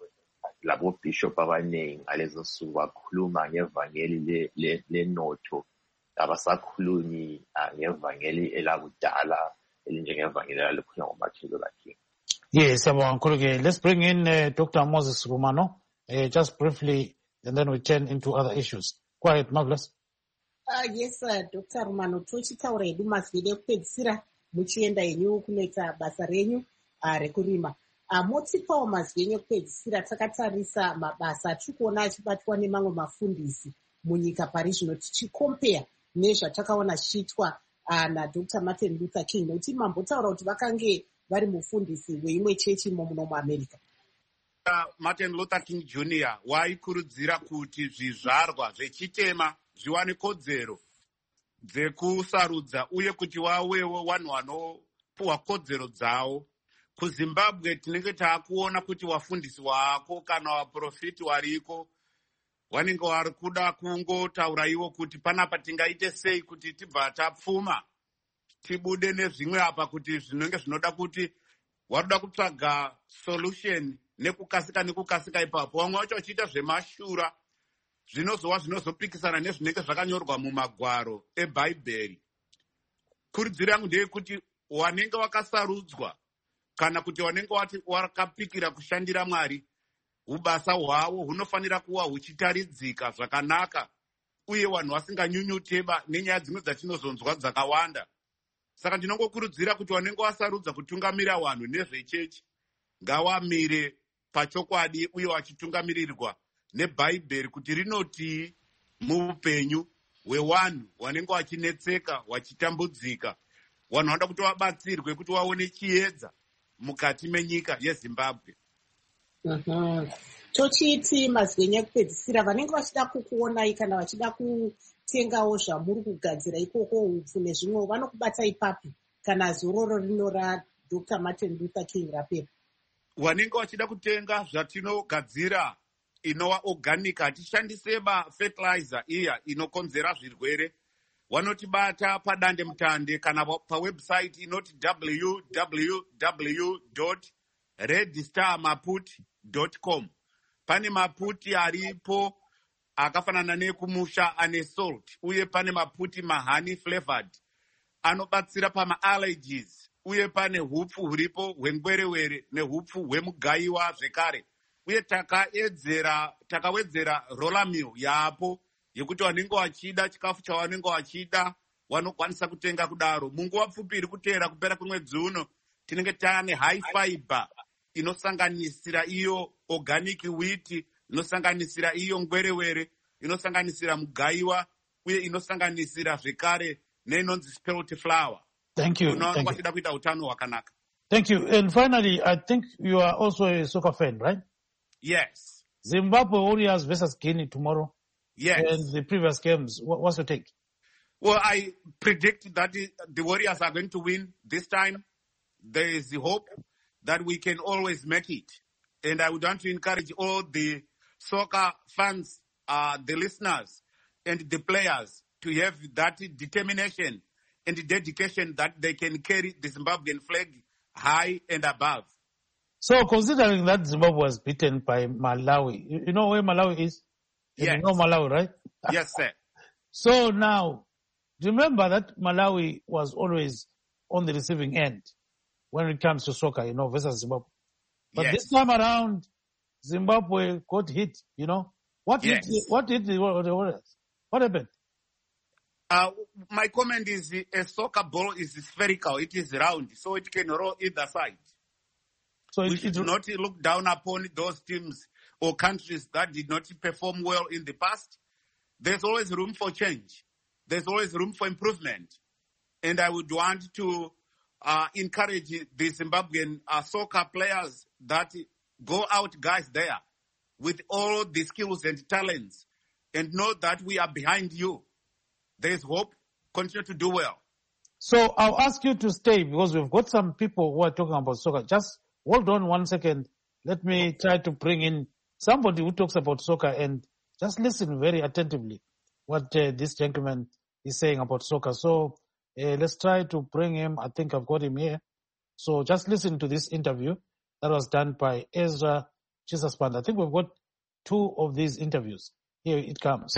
labo bishop abaningi ngalezo nsuku bakhuluma ngevangeli lenotho abasakhulumi ngevangeli elakudala elinjengevangeli lalikhulunywa nguMartin Luther King. Yes, let's bring in uh, Doctor Moses Rumano uh, just briefly, and then we turn into other issues. Go ahead, Marvelous. Uh, yes, uh, Doctor Rumano, tochitaura hedu mazwide kupedzisira muchienda henyu kunoita basa renyu uh, rekurima. Uh, motipawo mazwi enyu ekupedzisira takatarisa mabasa atiri kuona achibatwa nemamwe mafundisi munyika pari zvino tichikompea nezvatakaona zvichiitwa uh, naDr Martin Luther King nokuti mambotaura kuti vakange vari mufundisi weimwe chechi imo muno muAmerica. Uh, Martin Luther King Junior waikurudzira kuti zvizvarwa zvechitema zviwane kodzero dzekusarudza uye kuti wawewo vanhu vanopuwa kodzero dzavo. KuZimbabwe tinenge taakuona kuti wafundisi wako kana waprofiti wariko vanenge vari kuda kungotaura ivo kuti panapa tingaite sei kuti tibva tapfuma tibude nezvimwe apa kuti zvinenge zvinoda kuti waruda kutsvaga solution nekukasika nekukasika ipapo vamwe vacho vachiita zvemashura zvinozowa zvinozopikisana nezvinenge zvakanyorwa mumagwaro ebhaibheri. Kurudziro yangu ndeyekuti wanenge wakasarudzwa kana kuti wanenge wati wakapikira kushandira Mwari ubasa hwavo hunofanira kuva huchitaridzika zvakanaka uye vanhu vasinganyunyuteba nenyaya dzimwe dzatinozonzwa dzakawanda. Saka ndinongokurudzira kuti wanenge wasarudza kutungamira vanhu nezvechechi ngawamire pachokwadi uye wachitungamirirwa nebhaibheri kuti rinoti muupenyu hwevanhu wanenge wachinetseka wachitambudzika vanhu vanoda kuti vabatsirwe kuti vaone chiedza mukati menyika yeZimbabwe. Uh-huh. Tochiti mazwi enyu ekupedzisira vanenge vachida kukuonai kana vachida kutengawo zvamuri kugadzira ikoko upfu nezvimwe vanokubatai papi kana zororo rino radr Martin Luther King rapepa? Wanenge wachida kutenga zvatinogadzira inova organic, hatishandise mafertilizer iya inokonzera zvirwere, vanotibata padande mutande kana pawebsite inoti w w w dot red star maput dot com. Pane maputi aripo akafanana nekumusha ane salt, uye pane maputi mahani flavored anobatsira pama allergies, uye pane hupfu huripo hwengwerewere nehupfu hwemugaiwa zvekare, uye takaedzera takawedzera rolamil yaapo yekuti wanenge wachida chikafu chawanenge wachida wanokwanisa kutenga kudaro. Munguva pfupi iri kuteera kupera kwemwedzi uno tinenge taane high fiber inosanganisira iyo organic wheat, inosanganisira iyo ngwerewere, inosanganisira mugaiwa, uye inosanganisira zvekare neinonzi spelt flour. Thank you. Uno wachida kuita utano hwakanaka. Thank you. And finally, I think you are also a soccer fan, right? Yes. Zimbabwe Warriors versus Guinea tomorrow. Yes. And the previous games, what, what's your take? Well, I predict that the, the Warriors are going to win this time. There is the hope that we can always make it. And I would want to encourage all the soccer fans, uh, the listeners, and the players to have that determination and dedication that they can carry the Zimbabwean flag high and above. So considering that Zimbabwe was beaten by Malawi, you, you know where Malawi is? Yes. You know Malawi, right? Yes, sir. So now, remember that Malawi was always on the receiving end when it comes to soccer, you know, versus Zimbabwe. But Yes. this time around, Zimbabwe got hit, you know. What Yes. hit, what hit the Warriors? What happened? Uh, my comment is a soccer ball is spherical. It is round, so it can roll either side. So We it, should it, not look down upon those teams or countries that did not perform well in the past. There's always room for change. There's always room for improvement. And I would want to uh, encourage the Zimbabwean uh, soccer players that go out, guys, there with all the skills and talents, and know that we are behind you. There's hope. Continue to do well. So I'll ask you to stay because we've got some people who are talking about soccer. Just hold on one second. Let me try to bring in somebody who talks about soccer and just listen very attentively what uh, this gentleman is saying about soccer. So uh, let's try to bring him. I think I've got him here. So just listen to this interview that was done by Ezra Chisaspanda. I think we've got two of these interviews. Here it comes.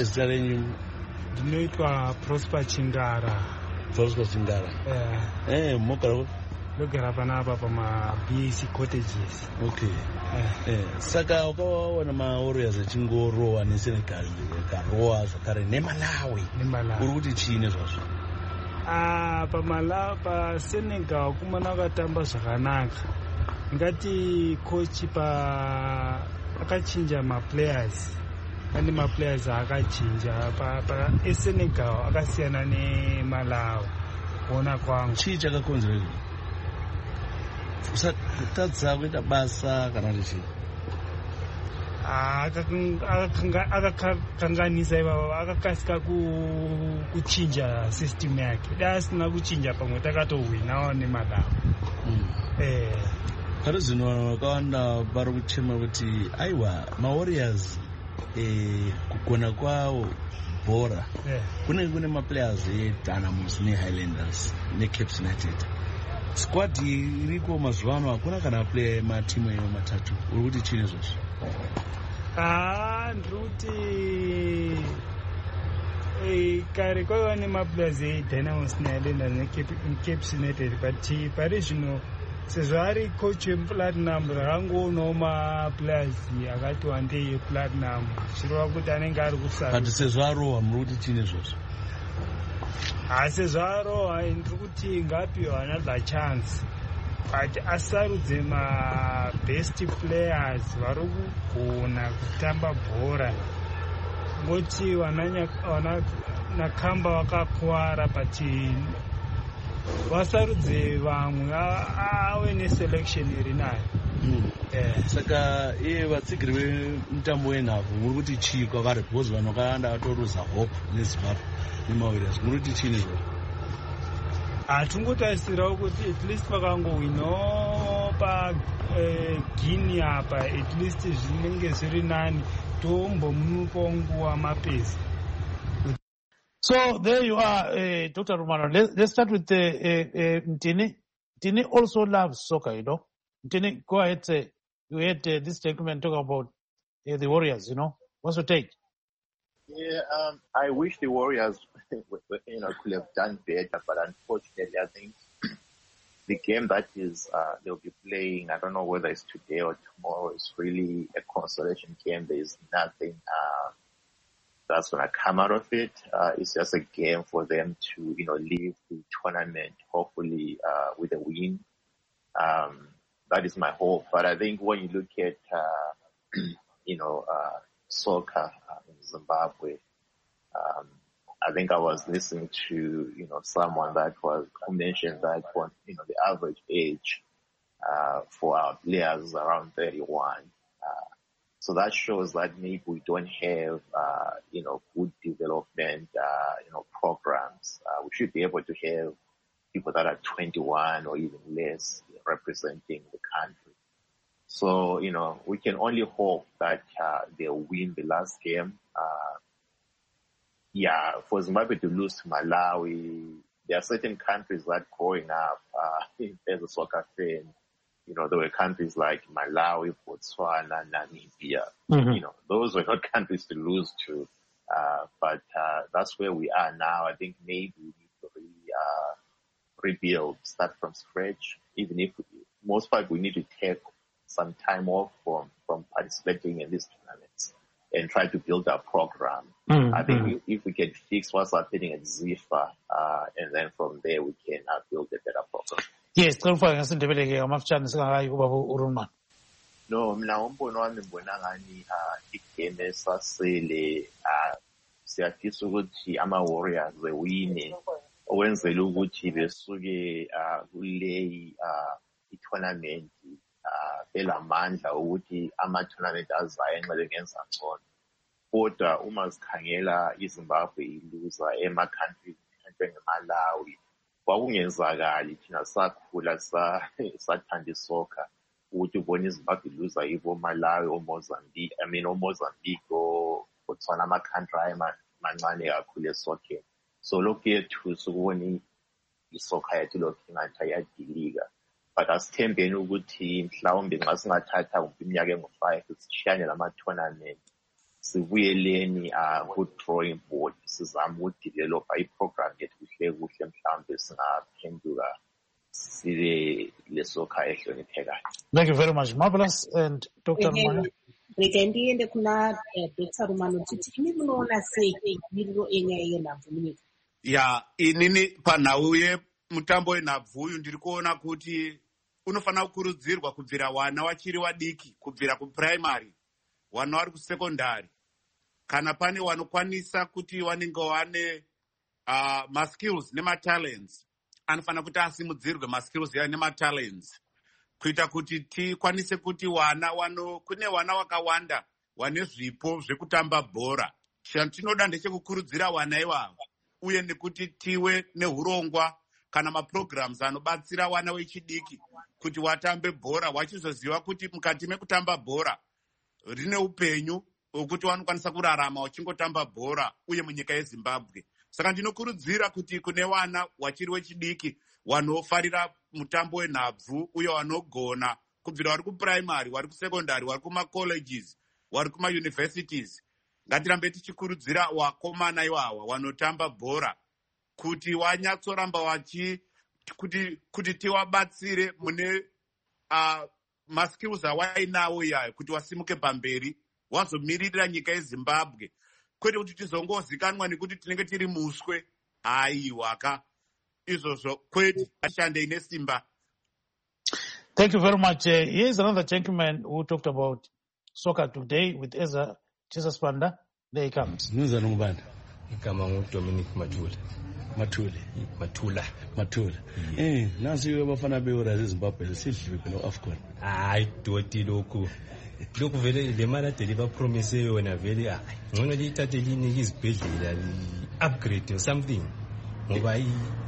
Ndinoitwa Prosper Chingara. Prosper Chingara. Eh. Eh, mokara. Ndogara panapa pama B C cottages. Okay. Eh. Eh, saka ukaona ma Warriors echingorowa neSenegal karowa zvakare neMalawi. NeMalawi. Uri kuti chini zvazvo? Ah, pamala pa Senegal kumana vakatamba zvakanaka. Ngati coach pa akachinja ma players. Kandi ma players akachinja pa pa eSenegal akasiyana neMalawi. Kuona kwangu. Chii chakakonzera izvi? Usatadza kuita basa kana kuti chii? akakanganisa ivavo akakasika kuchinja system yake. Dai asina kuchinja pamwe takatohwinawo neMalawi. Eh. Pari zvino vakawanda vari kuchema kuti aiwa maWarriors eh, kugona kwawo bhora kunenge kune maplayers eDynamos neHighlanders neCape United. Squad iriko mazuva ano hakuna kana player matimu eyo matatu. Uri kuti chini zvozvo? Ah, ndiri kuti kare kwaiva nemaplayers eDynamos neHighlanders neCape United, but pari zvino sezvo ari coach wePlatinum rakangoonawo maplayers akati wandei ePlatinum zvirova kuti anenge ari kusarudzwa. But sezvo arohwa muri kuti chini zvozvo? Ha, sezvo arohwa ndiri kuti ngapiwe another chance, but asarudze mabest players vari kugona kutamba bhora. Ngoti Nakamba vakakuwara, but vasarudze vamwe ave neselection iri nayo. Saka iye vatsigiri vemutambo wenhabvu muri kuti chii kwavari? Because vanhu vakawanda vatoruza hope neZimbabwe nemaWarriors. Muri kuti chini izvozvo? hatingotarisirawo kuti at least vakangowinawo paguinea apa at least zvinenge zviri nani tombomupawo nguva mapezi. So there you are, uh, Doctor Romano. Let's, let's start with uh, uh, Mtini. Mtini also loves soccer, you know. Mtini, go ahead. Uh, you heard uh, this gentleman talk about uh, the Warriors, you know. What's your take? Yeah, um, I wish the Warriors, you know, could have done better, but unfortunately, I think the game that is uh, they'll be playing, I don't know whether it's today or tomorrow, is really a consolation game. There is nothing uh, that's going to come out of it. Uh, it's just a game for them to, you know, leave the tournament, hopefully uh, with a win. Um, that is my hope. But I think when you look at, uh, you know, uh, soccer uh, in Zimbabwe, um, I think I was listening to, you know, someone that was who mentioned that one, you know, the average age uh, for our players is around thirty-one. Uh, so that shows that maybe we don't have, uh, you know, good development, uh, you know, programs. Uh, we should be able to have people that are twenty-one or even less representing the country. So, you know, we can only hope that uh, they'll win the last game. Uh, yeah, for Zimbabwe to lose to Malawi, there are certain countries that growing up, uh, as a soccer fan, you know, there were countries like Malawi, Botswana, Namibia. Mm-hmm. You know, those were not countries to lose to. Uh, but uh, that's where we are now. I think maybe we need to re, uh, rebuild, start from scratch. Even if we, most part we need to take some time off from, from participating in these tournaments and try to build our program. Mm-hmm. I think if, if we can fix what's happening at Zifa, uh, and then from there we can uh, build a better program. Yes, no, mina umbono wami ngibona ngani igame esasele siyafisa ukuthi ama-Warriors bewine okwenzela ukuthi besuke kuleyi i-tournament belamandla ukuthi ama-tournament azayo enxele ngenza ngcono. Kodwa uma sikhangela iZimbabwe iluza ema-countries njengeMalawi, kwakungenzakali thina sakhula sathanda isoccer ukuthi ubone iZimbabwe iluza ibo Malawi o Mozambique, I mean o Mozambique o Botswana, ama-country mancane kakhulu esoccer. So lokhu yethusa ukubona isoccer yethu lokhu ingathi ayadilika. But asithembeni ukuthi mhlawumbe nxa singathatha iminyaka engu-five sishiyane lama-tournament, sibuyeleni uh, ku-drawing board, sizame ukudevelopha i-program yethu kuhle kuhle mhlawumbe singaphenduka sibe lesoccer ehloniphekayo. Thank you very much. Marvelous. And Doctor Romano. Reke ndiende kuna Doctor Romano kuti imi munoona sei miriro enyaya yenhabvu munyika? Ya, inini panhau yemutambo wenhabvu uyu ndiri kuona kuti unofanira kukurudzirwa kubvira wana wachiri wadiki, kubvira kuprimary, wana vari kusekondari. Kana pane vanokwanisa kuti vanenge vane uh, maskills nematalents, anofanira kuti asimudzirwe maskills yayo nematalents, kuita kuti tikwanise kuti wana wano, kune wana wakawanda wane zvipo zvekutamba bhora. Chatinoda ndechekukurudzira wana ivavo, uye nekuti tiwe nehurongwa kana maprograms anobatsira wana wechidiki kuti watambe bhora, wachizoziva kuti mukati mekutamba bhora rine upenyu hwekuti vanokwanisa kurarama wachingotamba bhora uye munyika yeZimbabwe. Saka ndinokurudzira kuti kune wana wachiri wechidiki wanofarira mutambo wenhabvu uye wanogona kubvira vari kuprimary, vari kusekondari, vari kumacolleges, vari kumauniversities, ngatirambe tichikurudzira wakomana iwawa wanotamba bhora kuti wanyatsoramba wachi kuti kuti tiwabatsire mune uh, maskills awainawo iyayo kuti wasimuke pamberi wazomiririra nyika yeZimbabwe, kwete kuti tizongozikanwa nekuti tinenge tiri muswe. Aiwaka izvozvo kwete, ashande ine simba. Thank you very much. Uh, here's another gentleman who talked about soccer today with Ezra Jesus Panda. There he comes. Nuzana ngubanda. Igama nguDominic Matula. Matula. Matula. Matula. Eh, nasi abafana beWarriors eZimbabwe sidliwe no AFCON. Hayi doti lokhu. Lokhu vele le mara deliver promise yona vele ngcono lithathe linike izibhedlela upgrade or something. Ngoba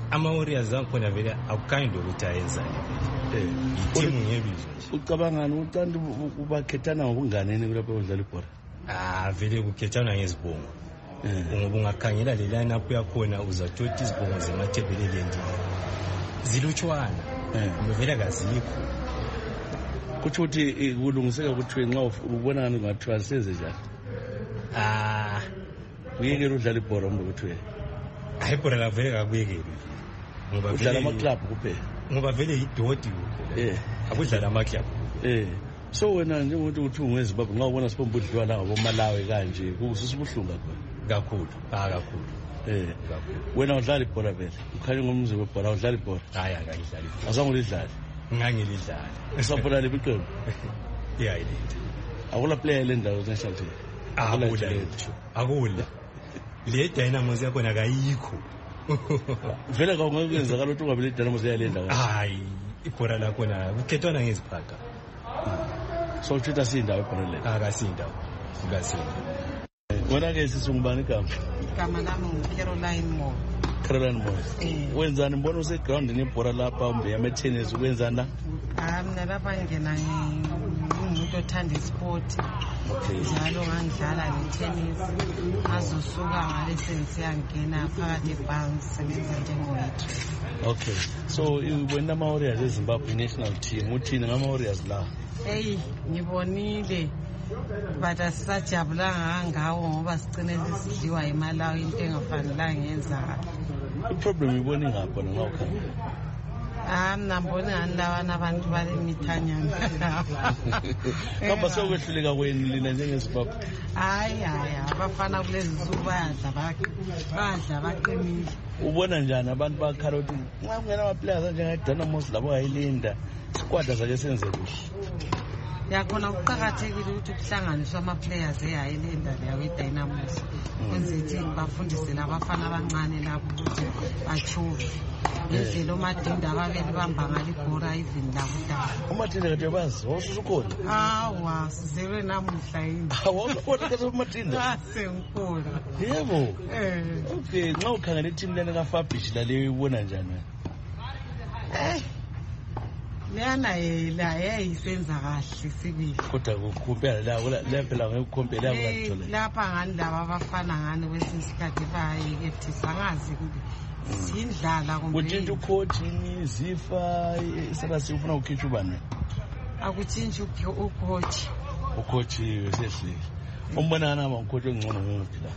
ama-warriors akhona vele akukayindo ukuthi ayenzani vele itimu ngebizwa nje. Ucabangani uthanda ubakhethana ngokunganeni kulapho udlala ibhola? Ah vele kukhethana ngezibongo. Ngoba ungakhangela le line up yakhona uzathola izibongo zemathebelelendi zilutshwana vele kazikho. Kuthi uthi kulungiseka ukuthi nxa ubona ngani ngathiwa seze njani? Ah uyekela udlala ibhola umbe kuthi hayi ibhola la vele kakuyekeli ngoba udlala ama club kuphela ngoba vele idoti eh akudlala ama club eh. So wena njengomuntu uthi ungezimbabwe nxa ubona sibomba udliwa la ngabo Malawi kanje kususa ubuhlungu kakhulu ah kakhulu eh kakhulu. Wena udlala ibhola vele ukhanya ngomzwe webhola udlala ibhola? Hayi akayidlali. Azange ulidlala? Ngangilidlala. Usaphola lebiqembu? Yeah ilid. Akula player le ndawo national team. Akula lethu. Akula. Le Dynamos yakona kayikho. Vele ka ungakwenza ukuthi ungabe le Dynamos yalenda. Hayi ibhola lakhona kukhethwana ngeziphaqa. So uthitha sindawo ibhola le. Akasindawo. Ukasinda. Wena ke sisungubani igama? Igama lami nguCaroline Moore. Caroline Moore. Eh. Wenzani mbona use ground nebhola lapha umbe yama tennis ukwenzani la? Ah mina lapha ngena ngumuntu othanda isport. Okay. Njalo ngangidlala ne-tennis. Azosuka ngale sengiyangena phakathi ebhangi sebenza njengowethu. Okay. So wena ama-Warriors eZimbabwe national team uthini ngama-Warriors la? Hey ngibonile but asisajabulanga kangako ngoba sigcine sesidliwa eMalawi into engafanelanga ngenzakala. I-problem ibona ingapho na ngawukha? Ah mina mbona ngani lawana abantu bale mithanyana. Kamba sokwehluleka kweni lina njengeZimbabwe? Hayi hayi abafana kulezi nsuku bayadla badla baqinile. Ubona njani abantu bakhala ukuthi nxa kungena ama-players anjengeDynamos labo ayilinda squad zake senze kuhle? Yakhona kuqakathekile ukuthi kuhlanganiswe ama-players eHighland leyawe-Dynamos kwenze ukuthi bafundise labafana abancane lapho ukuthi bachuve ngendlela uMadinda ababeli bamba ngalo ibhora even lakudala. uMadinda kade bazi wawusukhona? Hawa sizelwe namuhla yini. Awukhona kade uMadinda? Sengikhona. Yebo. Eh. Okay, nxa ukhangela i-team lena kaFabish laleyo ibona njani? Eh lana yela yayisenza kahle sibili. Kodwa kukompela la la phela ngekukompela yakuthola. Lapha ngani laba abafana ngani kwesinye isikhathi bayekethisa ngazi kumbe sindlala kumbe. Kutshintsha ucoach izifa isarasi ufuna ukhitha ubani? Akutshintsha ucoach. Ucoach wesehlile. Umbona nama ucoach ongcono ngophi la?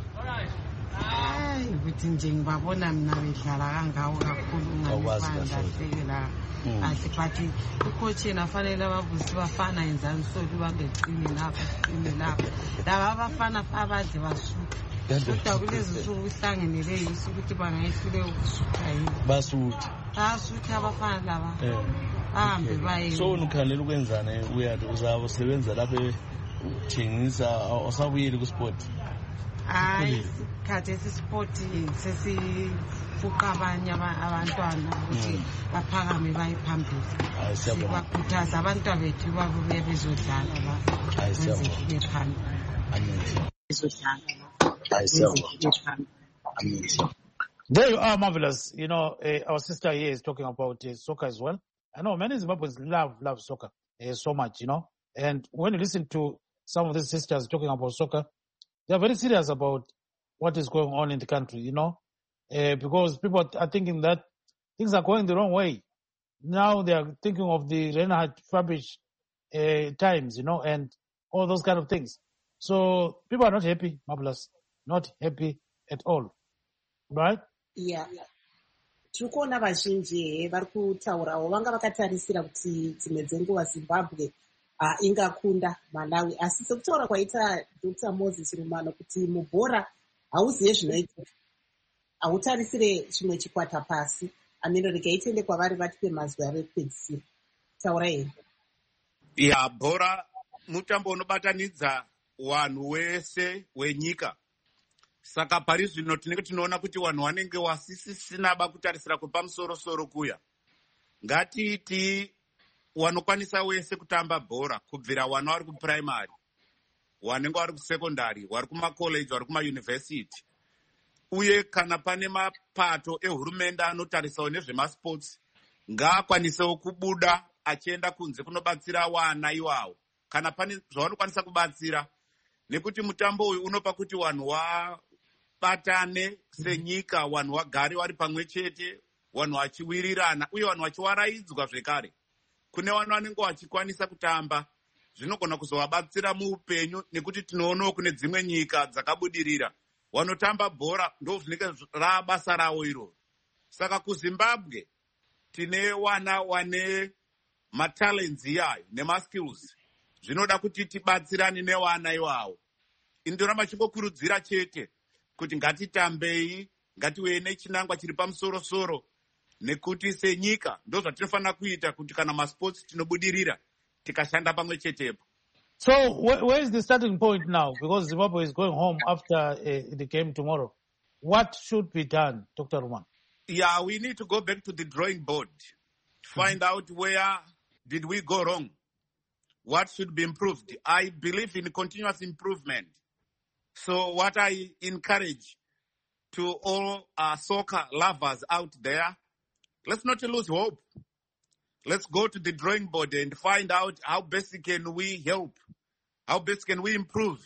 Hayi ukuthi nje ngibabona mina bedlala kangako kakhulu ngabafana la. Asipathi ucoach yena fanele abavusi bafana enzani so libambe iqine lapha iqine lapha laba abafana abadle basuka kodwa kulezi nsuku uhlangenele yisu ukuthi bangayihlule ukusutha yini basutha basutha abafana laba ahambe baye. So unukhalela ukwenzana uyathi uzaba usebenza lapha uthengisa usabuyeli ku sport? Hayi khathe isport sesifuqa abanye abantwana ukuthi baphakame baye phambili. Sibakhuthaza abantwana bethu babuye bezodlala la. Ayisiyabona phambili. Ayisiyabona. There you are, Marvelous. You know, uh, our sister here is talking about uh, soccer as well. I know many Zimbabweans love, love soccer uh, so much, you know. And when you listen to some of these sisters talking about soccer, they are very serious about what is going on in the country, you know, uh, because people are thinking that things are going the wrong way. Now they are thinking of the Reinhard Fabish uh, times, you know, and all those kind of things. So people are not happy, Marvelous, not happy at all, right? Yeah. Tikuona vazhinji vari kutaurawo vanga vakatarisira kuti dzimwe dzenguva Zimbabwe Uh, ingakunda Malawi asi sekutaura kwaita Doctor Moses Rumano kuti mubhora hauziye zvinoitika hautarisire chimwe chikwata pasi ameno rega itende kwavari vatipe mazwi ari kupedzisira. Taura iri. Ya bhora mutambo unobatanidza wanhu wese wenyika. Saka pari zvino tinenge tinoona kuti wanhu wanenge wasisisina bakutarisira kupamusoro-soro kuya. Ngatiti wanokwanisa wese kutamba bhora kubvira wana vari kuprimary, wanenge vari kusekondari, vari kumacollege, vari kumayunivhesiti. uye kana pane mapato ehurumende anotarisawo nezvemasports ngaakwanisewo kubuda achienda kunze kunobatsira wana iwawo kana pane zvavanokwanisa kubatsira, nekuti mutambo uyu unopa kuti vanhu vabatane senyika, vanhu vagare vari pamwe chete, vanhu vachiwirirana uye vanhu vachiwaraidzwa zvekare. Kune vanhu vanenge vachikwanisa kutamba zvinogona kuzovabatsira muupenyu, nekuti tinoonawo kune dzimwe nyika dzakabudirira vanotamba bhora ndo zvinenge rabasa ravo iro. Saka kuZimbabwe tine wana wane matalents iyayo nemaskills, zvinoda kuti tibatsirane nevana iwawo. Indoramba chingokurudzira chete kuti ngatitambei, ngatiwe nechinangwa chiri pamusoro-soro, nekuti senyika ndo zvatinofanira kuita kuti kana masports tinobudirira tikashanda pamwe chetepo. So wh where is the starting point now? Because Zimbabwe is going home after uh, the game tomorrow. What should be done, Doctor Roman? Yeah, we need to go back to the drawing board, find mm-hmm. out where did we go wrong, what should be improved. I believe in continuous improvement. So what I encourage to all uh, soccer lovers out there, let's not lose hope. Let's go to the drawing board and find out how best can we help, how best can we improve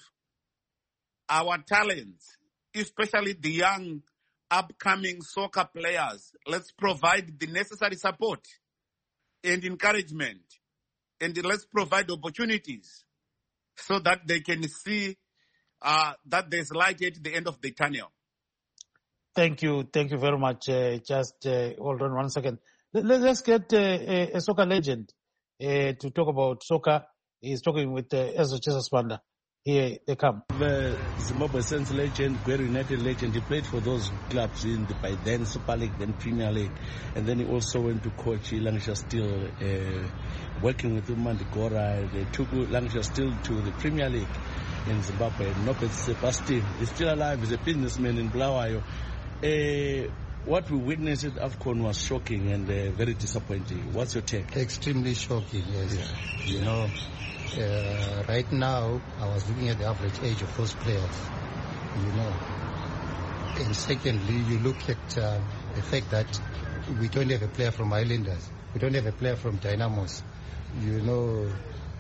our talents, especially the young upcoming soccer players. Let's provide the necessary support and encouragement, and let's provide opportunities so that they can see uh, that there's light at the end of the tunnel. Thank you. Thank you very much. Uh, just uh, hold on one second. Let's get uh, a, a soccer legend uh, to talk about soccer. He's talking with uh, Ezra Chesasbanda. Here they come. The Zimbabwe Saints legend, Gweru United legend, he played for those clubs in the by then Super League, then Premier League, and then he also went to coach Lancashire Steel, uh, working with Umandi Gora. They took Lancashire Steel to the Premier League in Zimbabwe. Nobet Sebastian is still alive. He's a businessman in Bulawayo. Uh, What we witnessed at AFCON was shocking and uh, very disappointing. What's your take? Extremely shocking, yes. Yeah. You know, uh, right now, I was looking at the average age of those players, you know. And secondly, you look at uh, the fact that we don't have a player from Islanders. We don't have a player from Dynamos. You know,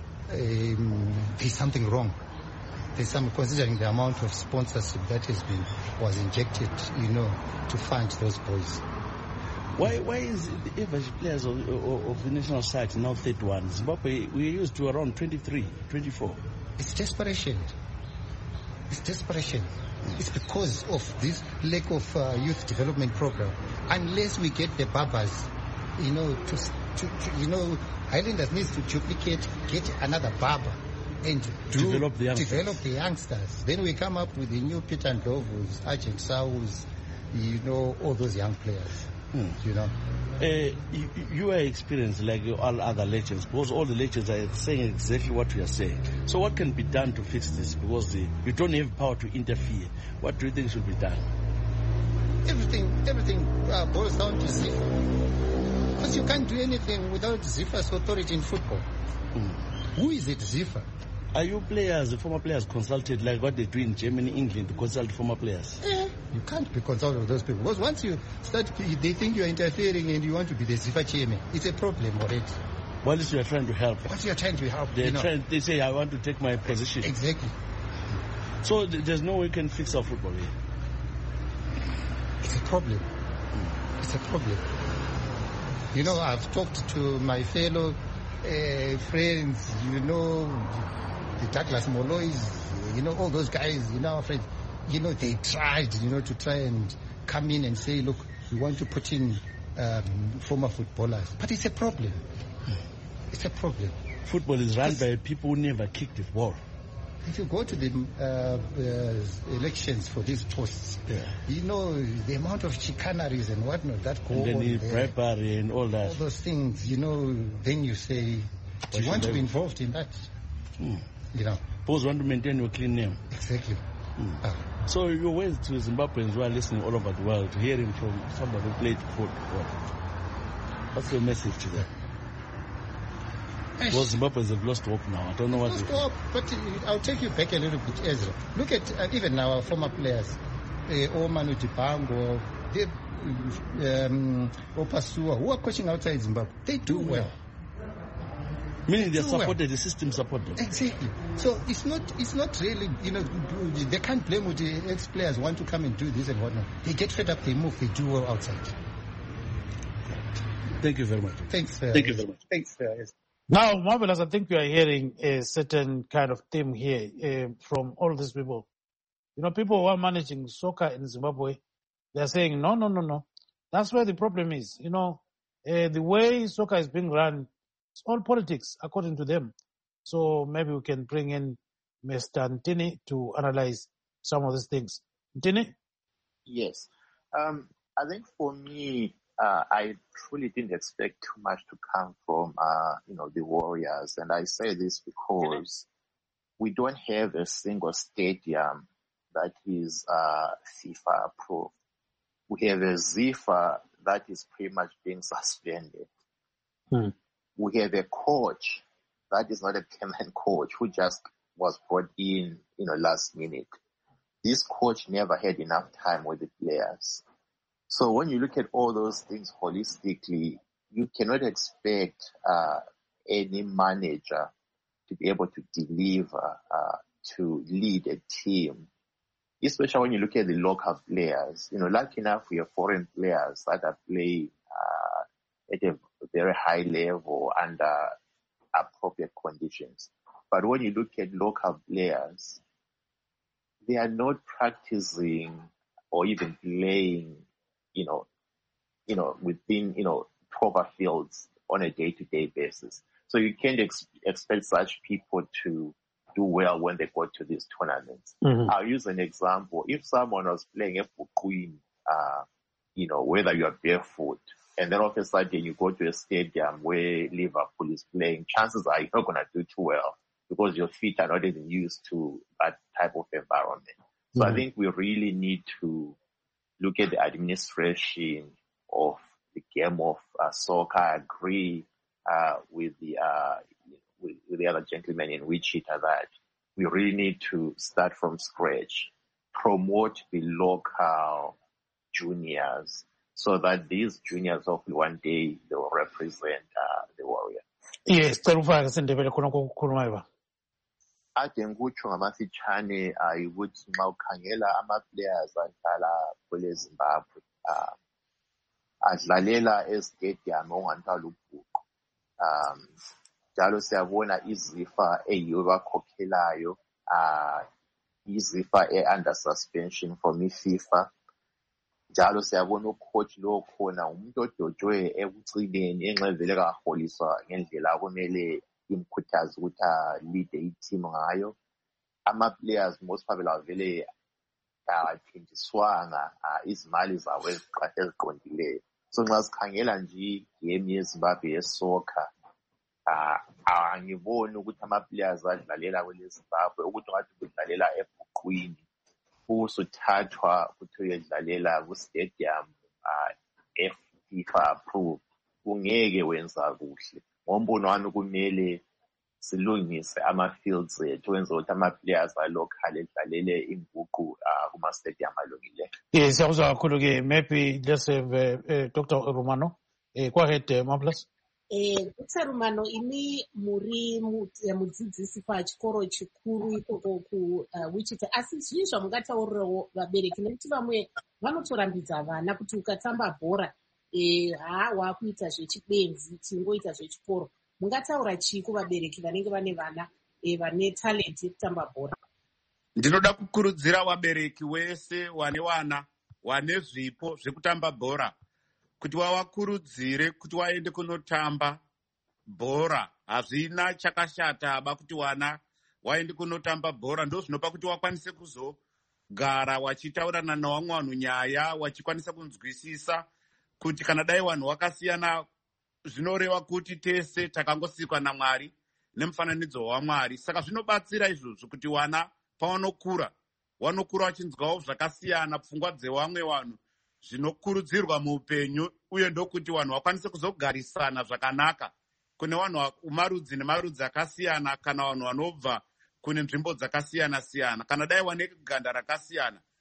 um, there's something wrong. There's some, considering the amount of sponsorship that has been, was injected, you know, to fund those boys. Why why is the average players of, of, of the national side now thirty-one? Zimbabwe, we used to around twenty-three, twenty-four. It's desperation. It's desperation. It's because of this lack of uh, youth development program. Unless we get the Babas, you know, to, to, to you know, Highlanders needs to duplicate, get another Baba. And do develop the youngsters. Develop the youngsters. Then we come up with the new Peter Ndlovus, Argent Saus, you know, all those young players. Hmm. You know, uh, you, you are experienced like all other legends, because all the legends are saying exactly what you are saying. So what can be done to fix this? Because the, you don't have power to interfere. What do you think should be done? Everything, everything uh, boils down to Ziffa. Because you can't do anything without Ziffa's authority in football. Hmm. Who is it, Ziffa? Are you players, former players, consulted like what they do in Germany, England, to consult former players? Eh, you can't be consulted with those people. Because once you start, they think you're interfering and you want to be the Ziffa chairman. It's a problem already. What is you are trying to help? What you are trying to help? They're you know. trying, they say, I want to take my position. Exactly. So there's no way we can fix our football here. It's a problem. It's a problem. You know, I've talked to my fellow uh, friends, you know, the Douglas Molloys, you know, all those guys, you know, our friends, you know, they tried, you know, to try and come in and say, look, we want to put in um, former footballers. But it's a problem. It's a problem. Football is run by people who never kicked the ball. If you go to the uh, uh, elections for these posts, yeah. you know, the amount of chicaneries and whatnot that go and then on the there, bribery and all that. All those things, you know, then you say, do you want to be involved in that? Hmm. You know. Both want to maintain your clean name. Exactly. Hmm. Ah. So your words to Zimbabweans who are listening all over the world, hearing from somebody who played football, what's your message to them? Well, Zimbabweans have lost hope now. I don't know what. Lost hope, but I'll take you back a little bit, Ezra. Look at uh, even our former players. uh, or Manu Dibango, they, um, or Pasua, who are coaching outside Zimbabwe, they do well. Meaning they're supported, the system supported. Exactly. So it's not it's not really, you know, they can't blame what the ex-players want to come and do this and whatnot. They get fed up, they move, they do well outside. Thank you very much. Thanks. Uh, Thank you very much. Thanks. Uh, yes. Now, Marvelous, I think we are hearing a certain kind of theme here uh, from all these people. You know, people who are managing soccer in Zimbabwe, they are saying, no, no, no, no. That's where the problem is. You know, uh, the way soccer is being run, it's all politics, according to them. So maybe we can bring in Mister Ntini to analyze some of these things. Ntini? Yes. Um, I think for me, uh, I truly didn't expect too much to come from, uh, you know, the Warriors. And I say this because we don't have a single stadium that is uh, FIFA approved. We have a FIFA that is pretty much being suspended. Hmm. We have a coach that is not a permanent coach who just was brought in, you know, last minute. This coach never had enough time with the players. So when you look at all those things holistically, you cannot expect uh, any manager to be able to deliver, uh, to lead a team, especially when you look at the local players. You know, lucky enough, we have foreign players that are playing uh, at a very high level under appropriate conditions. But when you look at local players, they are not practicing or even playing, you know, you know, within, you know, proper fields on a day-to-day basis. So you can't ex- expect such people to do well when they go to these tournaments. Mm-hmm. I'll use an example. If someone was playing a Queen, uh, you know, whether you're barefoot, and then all of a sudden you go to a stadium where Liverpool is playing, chances are you're not going to do too well because your feet are not even used to that type of environment. So mm-hmm. I think we really need to look at the administration of the game of uh, soccer. I agree uh, with the uh, with, with the other gentleman in Wichita that we really need to start from scratch, promote the local juniors, so that these juniors hopefully one day they will represent uh, the Warrior. Yes, tarufaka sendebele khona ukukhuluma yiba. Ade ngikutsho ngamafitshane ayikuthi nxa ukhangela ama-players adlala kwele Zimbabwe uh, adlalela estadium ongathiwa lubhuqu. Um, njalo siyabona izifa eyiyo bakhokhelayo, uh, izifa e-under suspension from i-FIFA. Njalo siyabona ucoach lo khona umuntu odotshwe ekucineni enxevele kaholiswa ngendlela kumele imkhuthaza ukuthi a lead i-team ngayo. Ama-players most probably avele awathenjiswanga izimali zawo eziqondileyo. So nxa sikhangela nje game yeZimbabwe yesoka, angiboni ukuthi ama-players adlalela kwele Zimbabwe ukuthi ngathi kudlalela ebhuqwini usuthathwa ukuthi uyedlalela ku-stadium uh, FIFA approved, ungeke wenza kuhle. Ngombono wami kumele silungise ama-fields ethu wenza ukuthi ama-players alocal edlalele inguqu uh, kuma-stadium alungileyo. Yes, siyakuzwa kakhulu ke. Maybe let's have uh, uh, Doctor Romano. Uh, go ahead, uh, Marvelous. Eh, Doctor Romano, ini muri mudzidzisi pachikoro chikuru ikoko ku Wichita. Asi zvii zvamungataurirawo vabereki nekuti vamwe vanotorambidza vana kuti ukatamba bhora eh ha wakuita zvechibenzi tingoita zvechikoro. Mungataura chii kuvabereki vanenge vane vana eh vane talent yekutamba bhora? Ndinoda kukurudzira vabereki wese wane wana wane zvipo zvekutamba bhora kuti wavakurudzire kuti waende kunotamba bhora. Hazvina chakashata aba kuti wana waende kunotamba bhora. Ndo zvinopa kuti wakwanise kuzogara wachitaurana nawamwe vanhu nyaya, wachikwanisa kunzwisisa kuti kana dai vanhu vakasiyana zvinoreva kuti tese takangosikwa naMwari nemufananidzo waMwari. Saka zvinobatsira izvozvo kuti wana pawanokura wanokura wachinzwawo zvakasiyana pfungwa dzevamwe vanhu zvinokurudzirwa muupenyu, uye ndokuti vanhu vakwanise kuzogarisana zvakanaka kune vanhu marudzi nemarudzi akasiyana, kana vanhu vanobva kune nzvimbo dzakasiyana siyana. Kana dai wane ganda rakasiyana,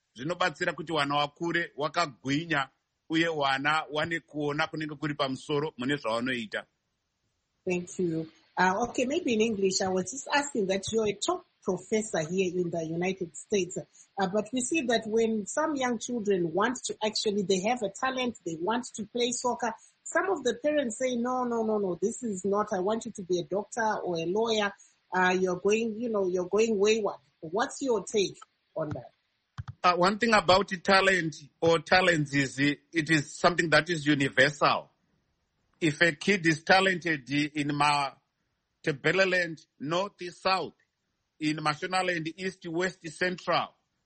zvinobatsira kuti wana wakure wakagwinya uye wana wane kuona kunenge kuri pamusoro mune zvawanoita. Thank you. Uh, okay, maybe in English, I was just asking that you're a top professor here in the United States, uh, but we see that when some young children want to actually, they have a talent, they want to play soccer, some of the parents say, no, no, no, no, this is not, I want you to be a doctor or a lawyer. Uh, you're going, you know, you're going wayward. What's your take on that? Uh, one thing about talent or talents is it is something that is universal. If a kid is talented in Matabeleland, North, South, in Mashonaland, East, West, Central,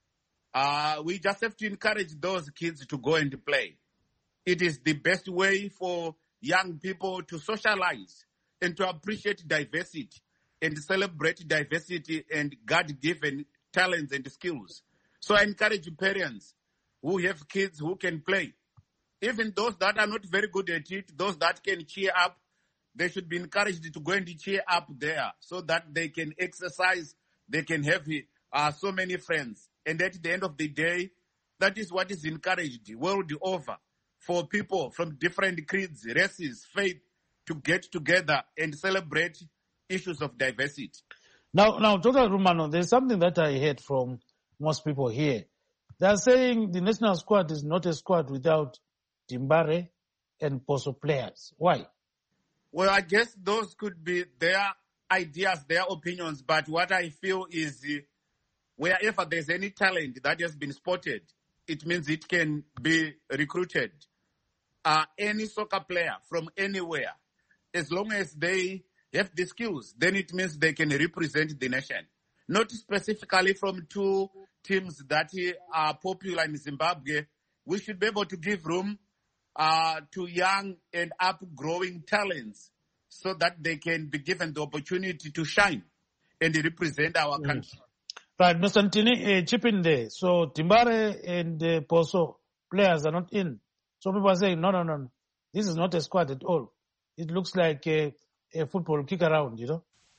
uh, we just have to encourage those kids to go and play. It is the best way for young people to socialize and to appreciate diversity and celebrate diversity and God-given talents and skills. So I encourage parents who have kids who can play. Even those that are not very good at it, those that can cheer up, they should be encouraged to go and cheer up there so that they can exercise, they can have uh, so many friends. And at the end of the day, that is what is encouraged world over for people from different creeds, races, faith to get together and celebrate issues of diversity. Now, now, Doctor Rumano, there's something that I heard from most people here. They are saying the national squad is not a squad without Timbare and Poso players. Why? Well, I guess those could be their ideas, their opinions, but what I feel is uh, wherever there's any talent that has been spotted, it means it can be recruited. Uh, any soccer player from anywhere, as long as they have the skills, then it means they can represent the nation. Not specifically from two teams that are popular in Zimbabwe. We should be able to give room uh, to young and up-growing talents so that they can be given the opportunity to shine and represent our mm. country. Right, Mister Ntini, uh, chip in there. So Timbare and uh, Poso players are not in. So people are saying, no, no, no, this is not a squad at all. It looks like a, a football kick around, you know.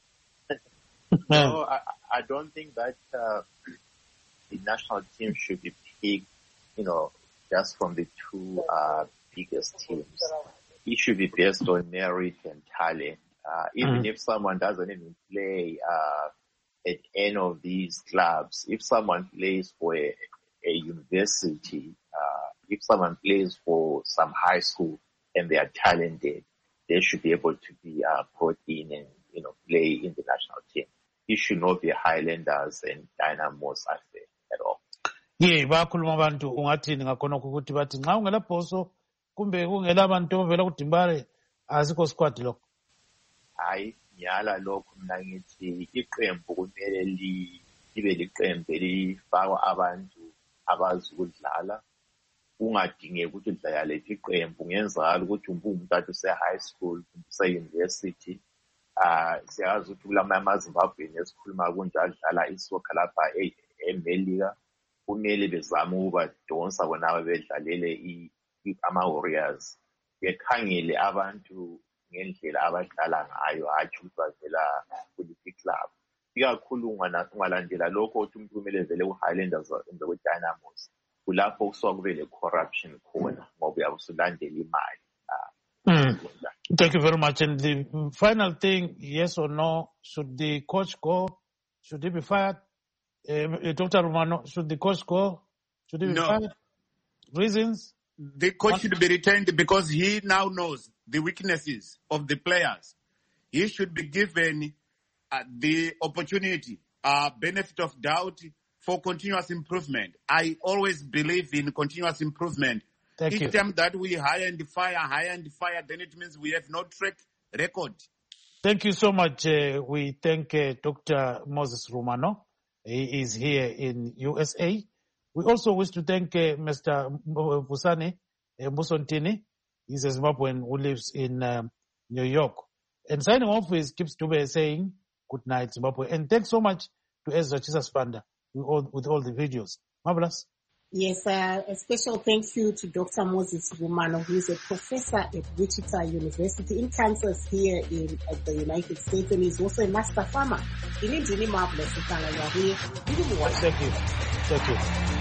No, I, I don't think that uh, the national team should be picked, you know, just from the two uh, biggest teams. It should be based on merit and talent. Uh, even mm. if someone doesn't even play uh, at any of these clubs, if someone plays for a, a university, uh, if someone plays for some high school and they are talented, they should be able to be uh, put in and, you know, play in the national team. It should not be Highlanders and Dynamos at all. Yeah, bakhuluma abantu ungathini ngakhona ukuthi bathi nxa ungela Poso kumbe kungela abantu ovela kuTimbare asikho squad lokho. Hayi nyala lokho mina ngithi iqembu kumele libe liqembu elifakwa abantu abazi ukudlala. Ungadingeki ukuthi udlala lethi iqembu ngenzakala ukuthi umuntu athi use high school use university. Ah siyazi ukuthi kulama amaZimbabwe esikhuluma kunjalo dlala isoccer lapha eMelika kumele bezama ukuba donsa bona abedlalele ama Warriors bekhangele abantu ngendlela abadlala ngayo hathi ukuthi bavela kuliphi club ikakhulu ungalandela lokho ukuthi umuntu kumele vele uHighlanders enze kuDynamos kulapho kusuka kube le corruption khona ngoba uyabusulandela imali. Mm. Thank you very much. And the final thing, yes or no, should the coach go? Should he be fired? Uh, Doctor Romano, should the coach go? Should he be no. fired? Reasons? The coach should be retained because he now knows the weaknesses of the players. He should be given uh, the opportunity, uh, benefit of doubt for continuous improvement. I always believe in continuous improvement. Thank Each you. time that we hire and fire, hire and fire, then it means we have no track record. Thank you so much. Uh, we thank uh, Doctor Moses Rumano. He is here in U S A. We also wish to thank uh, Mister Busani uh, Musontini. He's a Zimbabwean who lives in um, New York. And signing off is Kips Dube saying, good night, Zimbabwe. And thanks so much to Ezra Chisaspanda with all, with all the videos. Marvelous. Yes, uh, a special thank you to Doctor Moses Rumano, who is a professor at Wichita University in Kansas here in uh, the United States, and he's also a master farmer. Thank you. Thank you.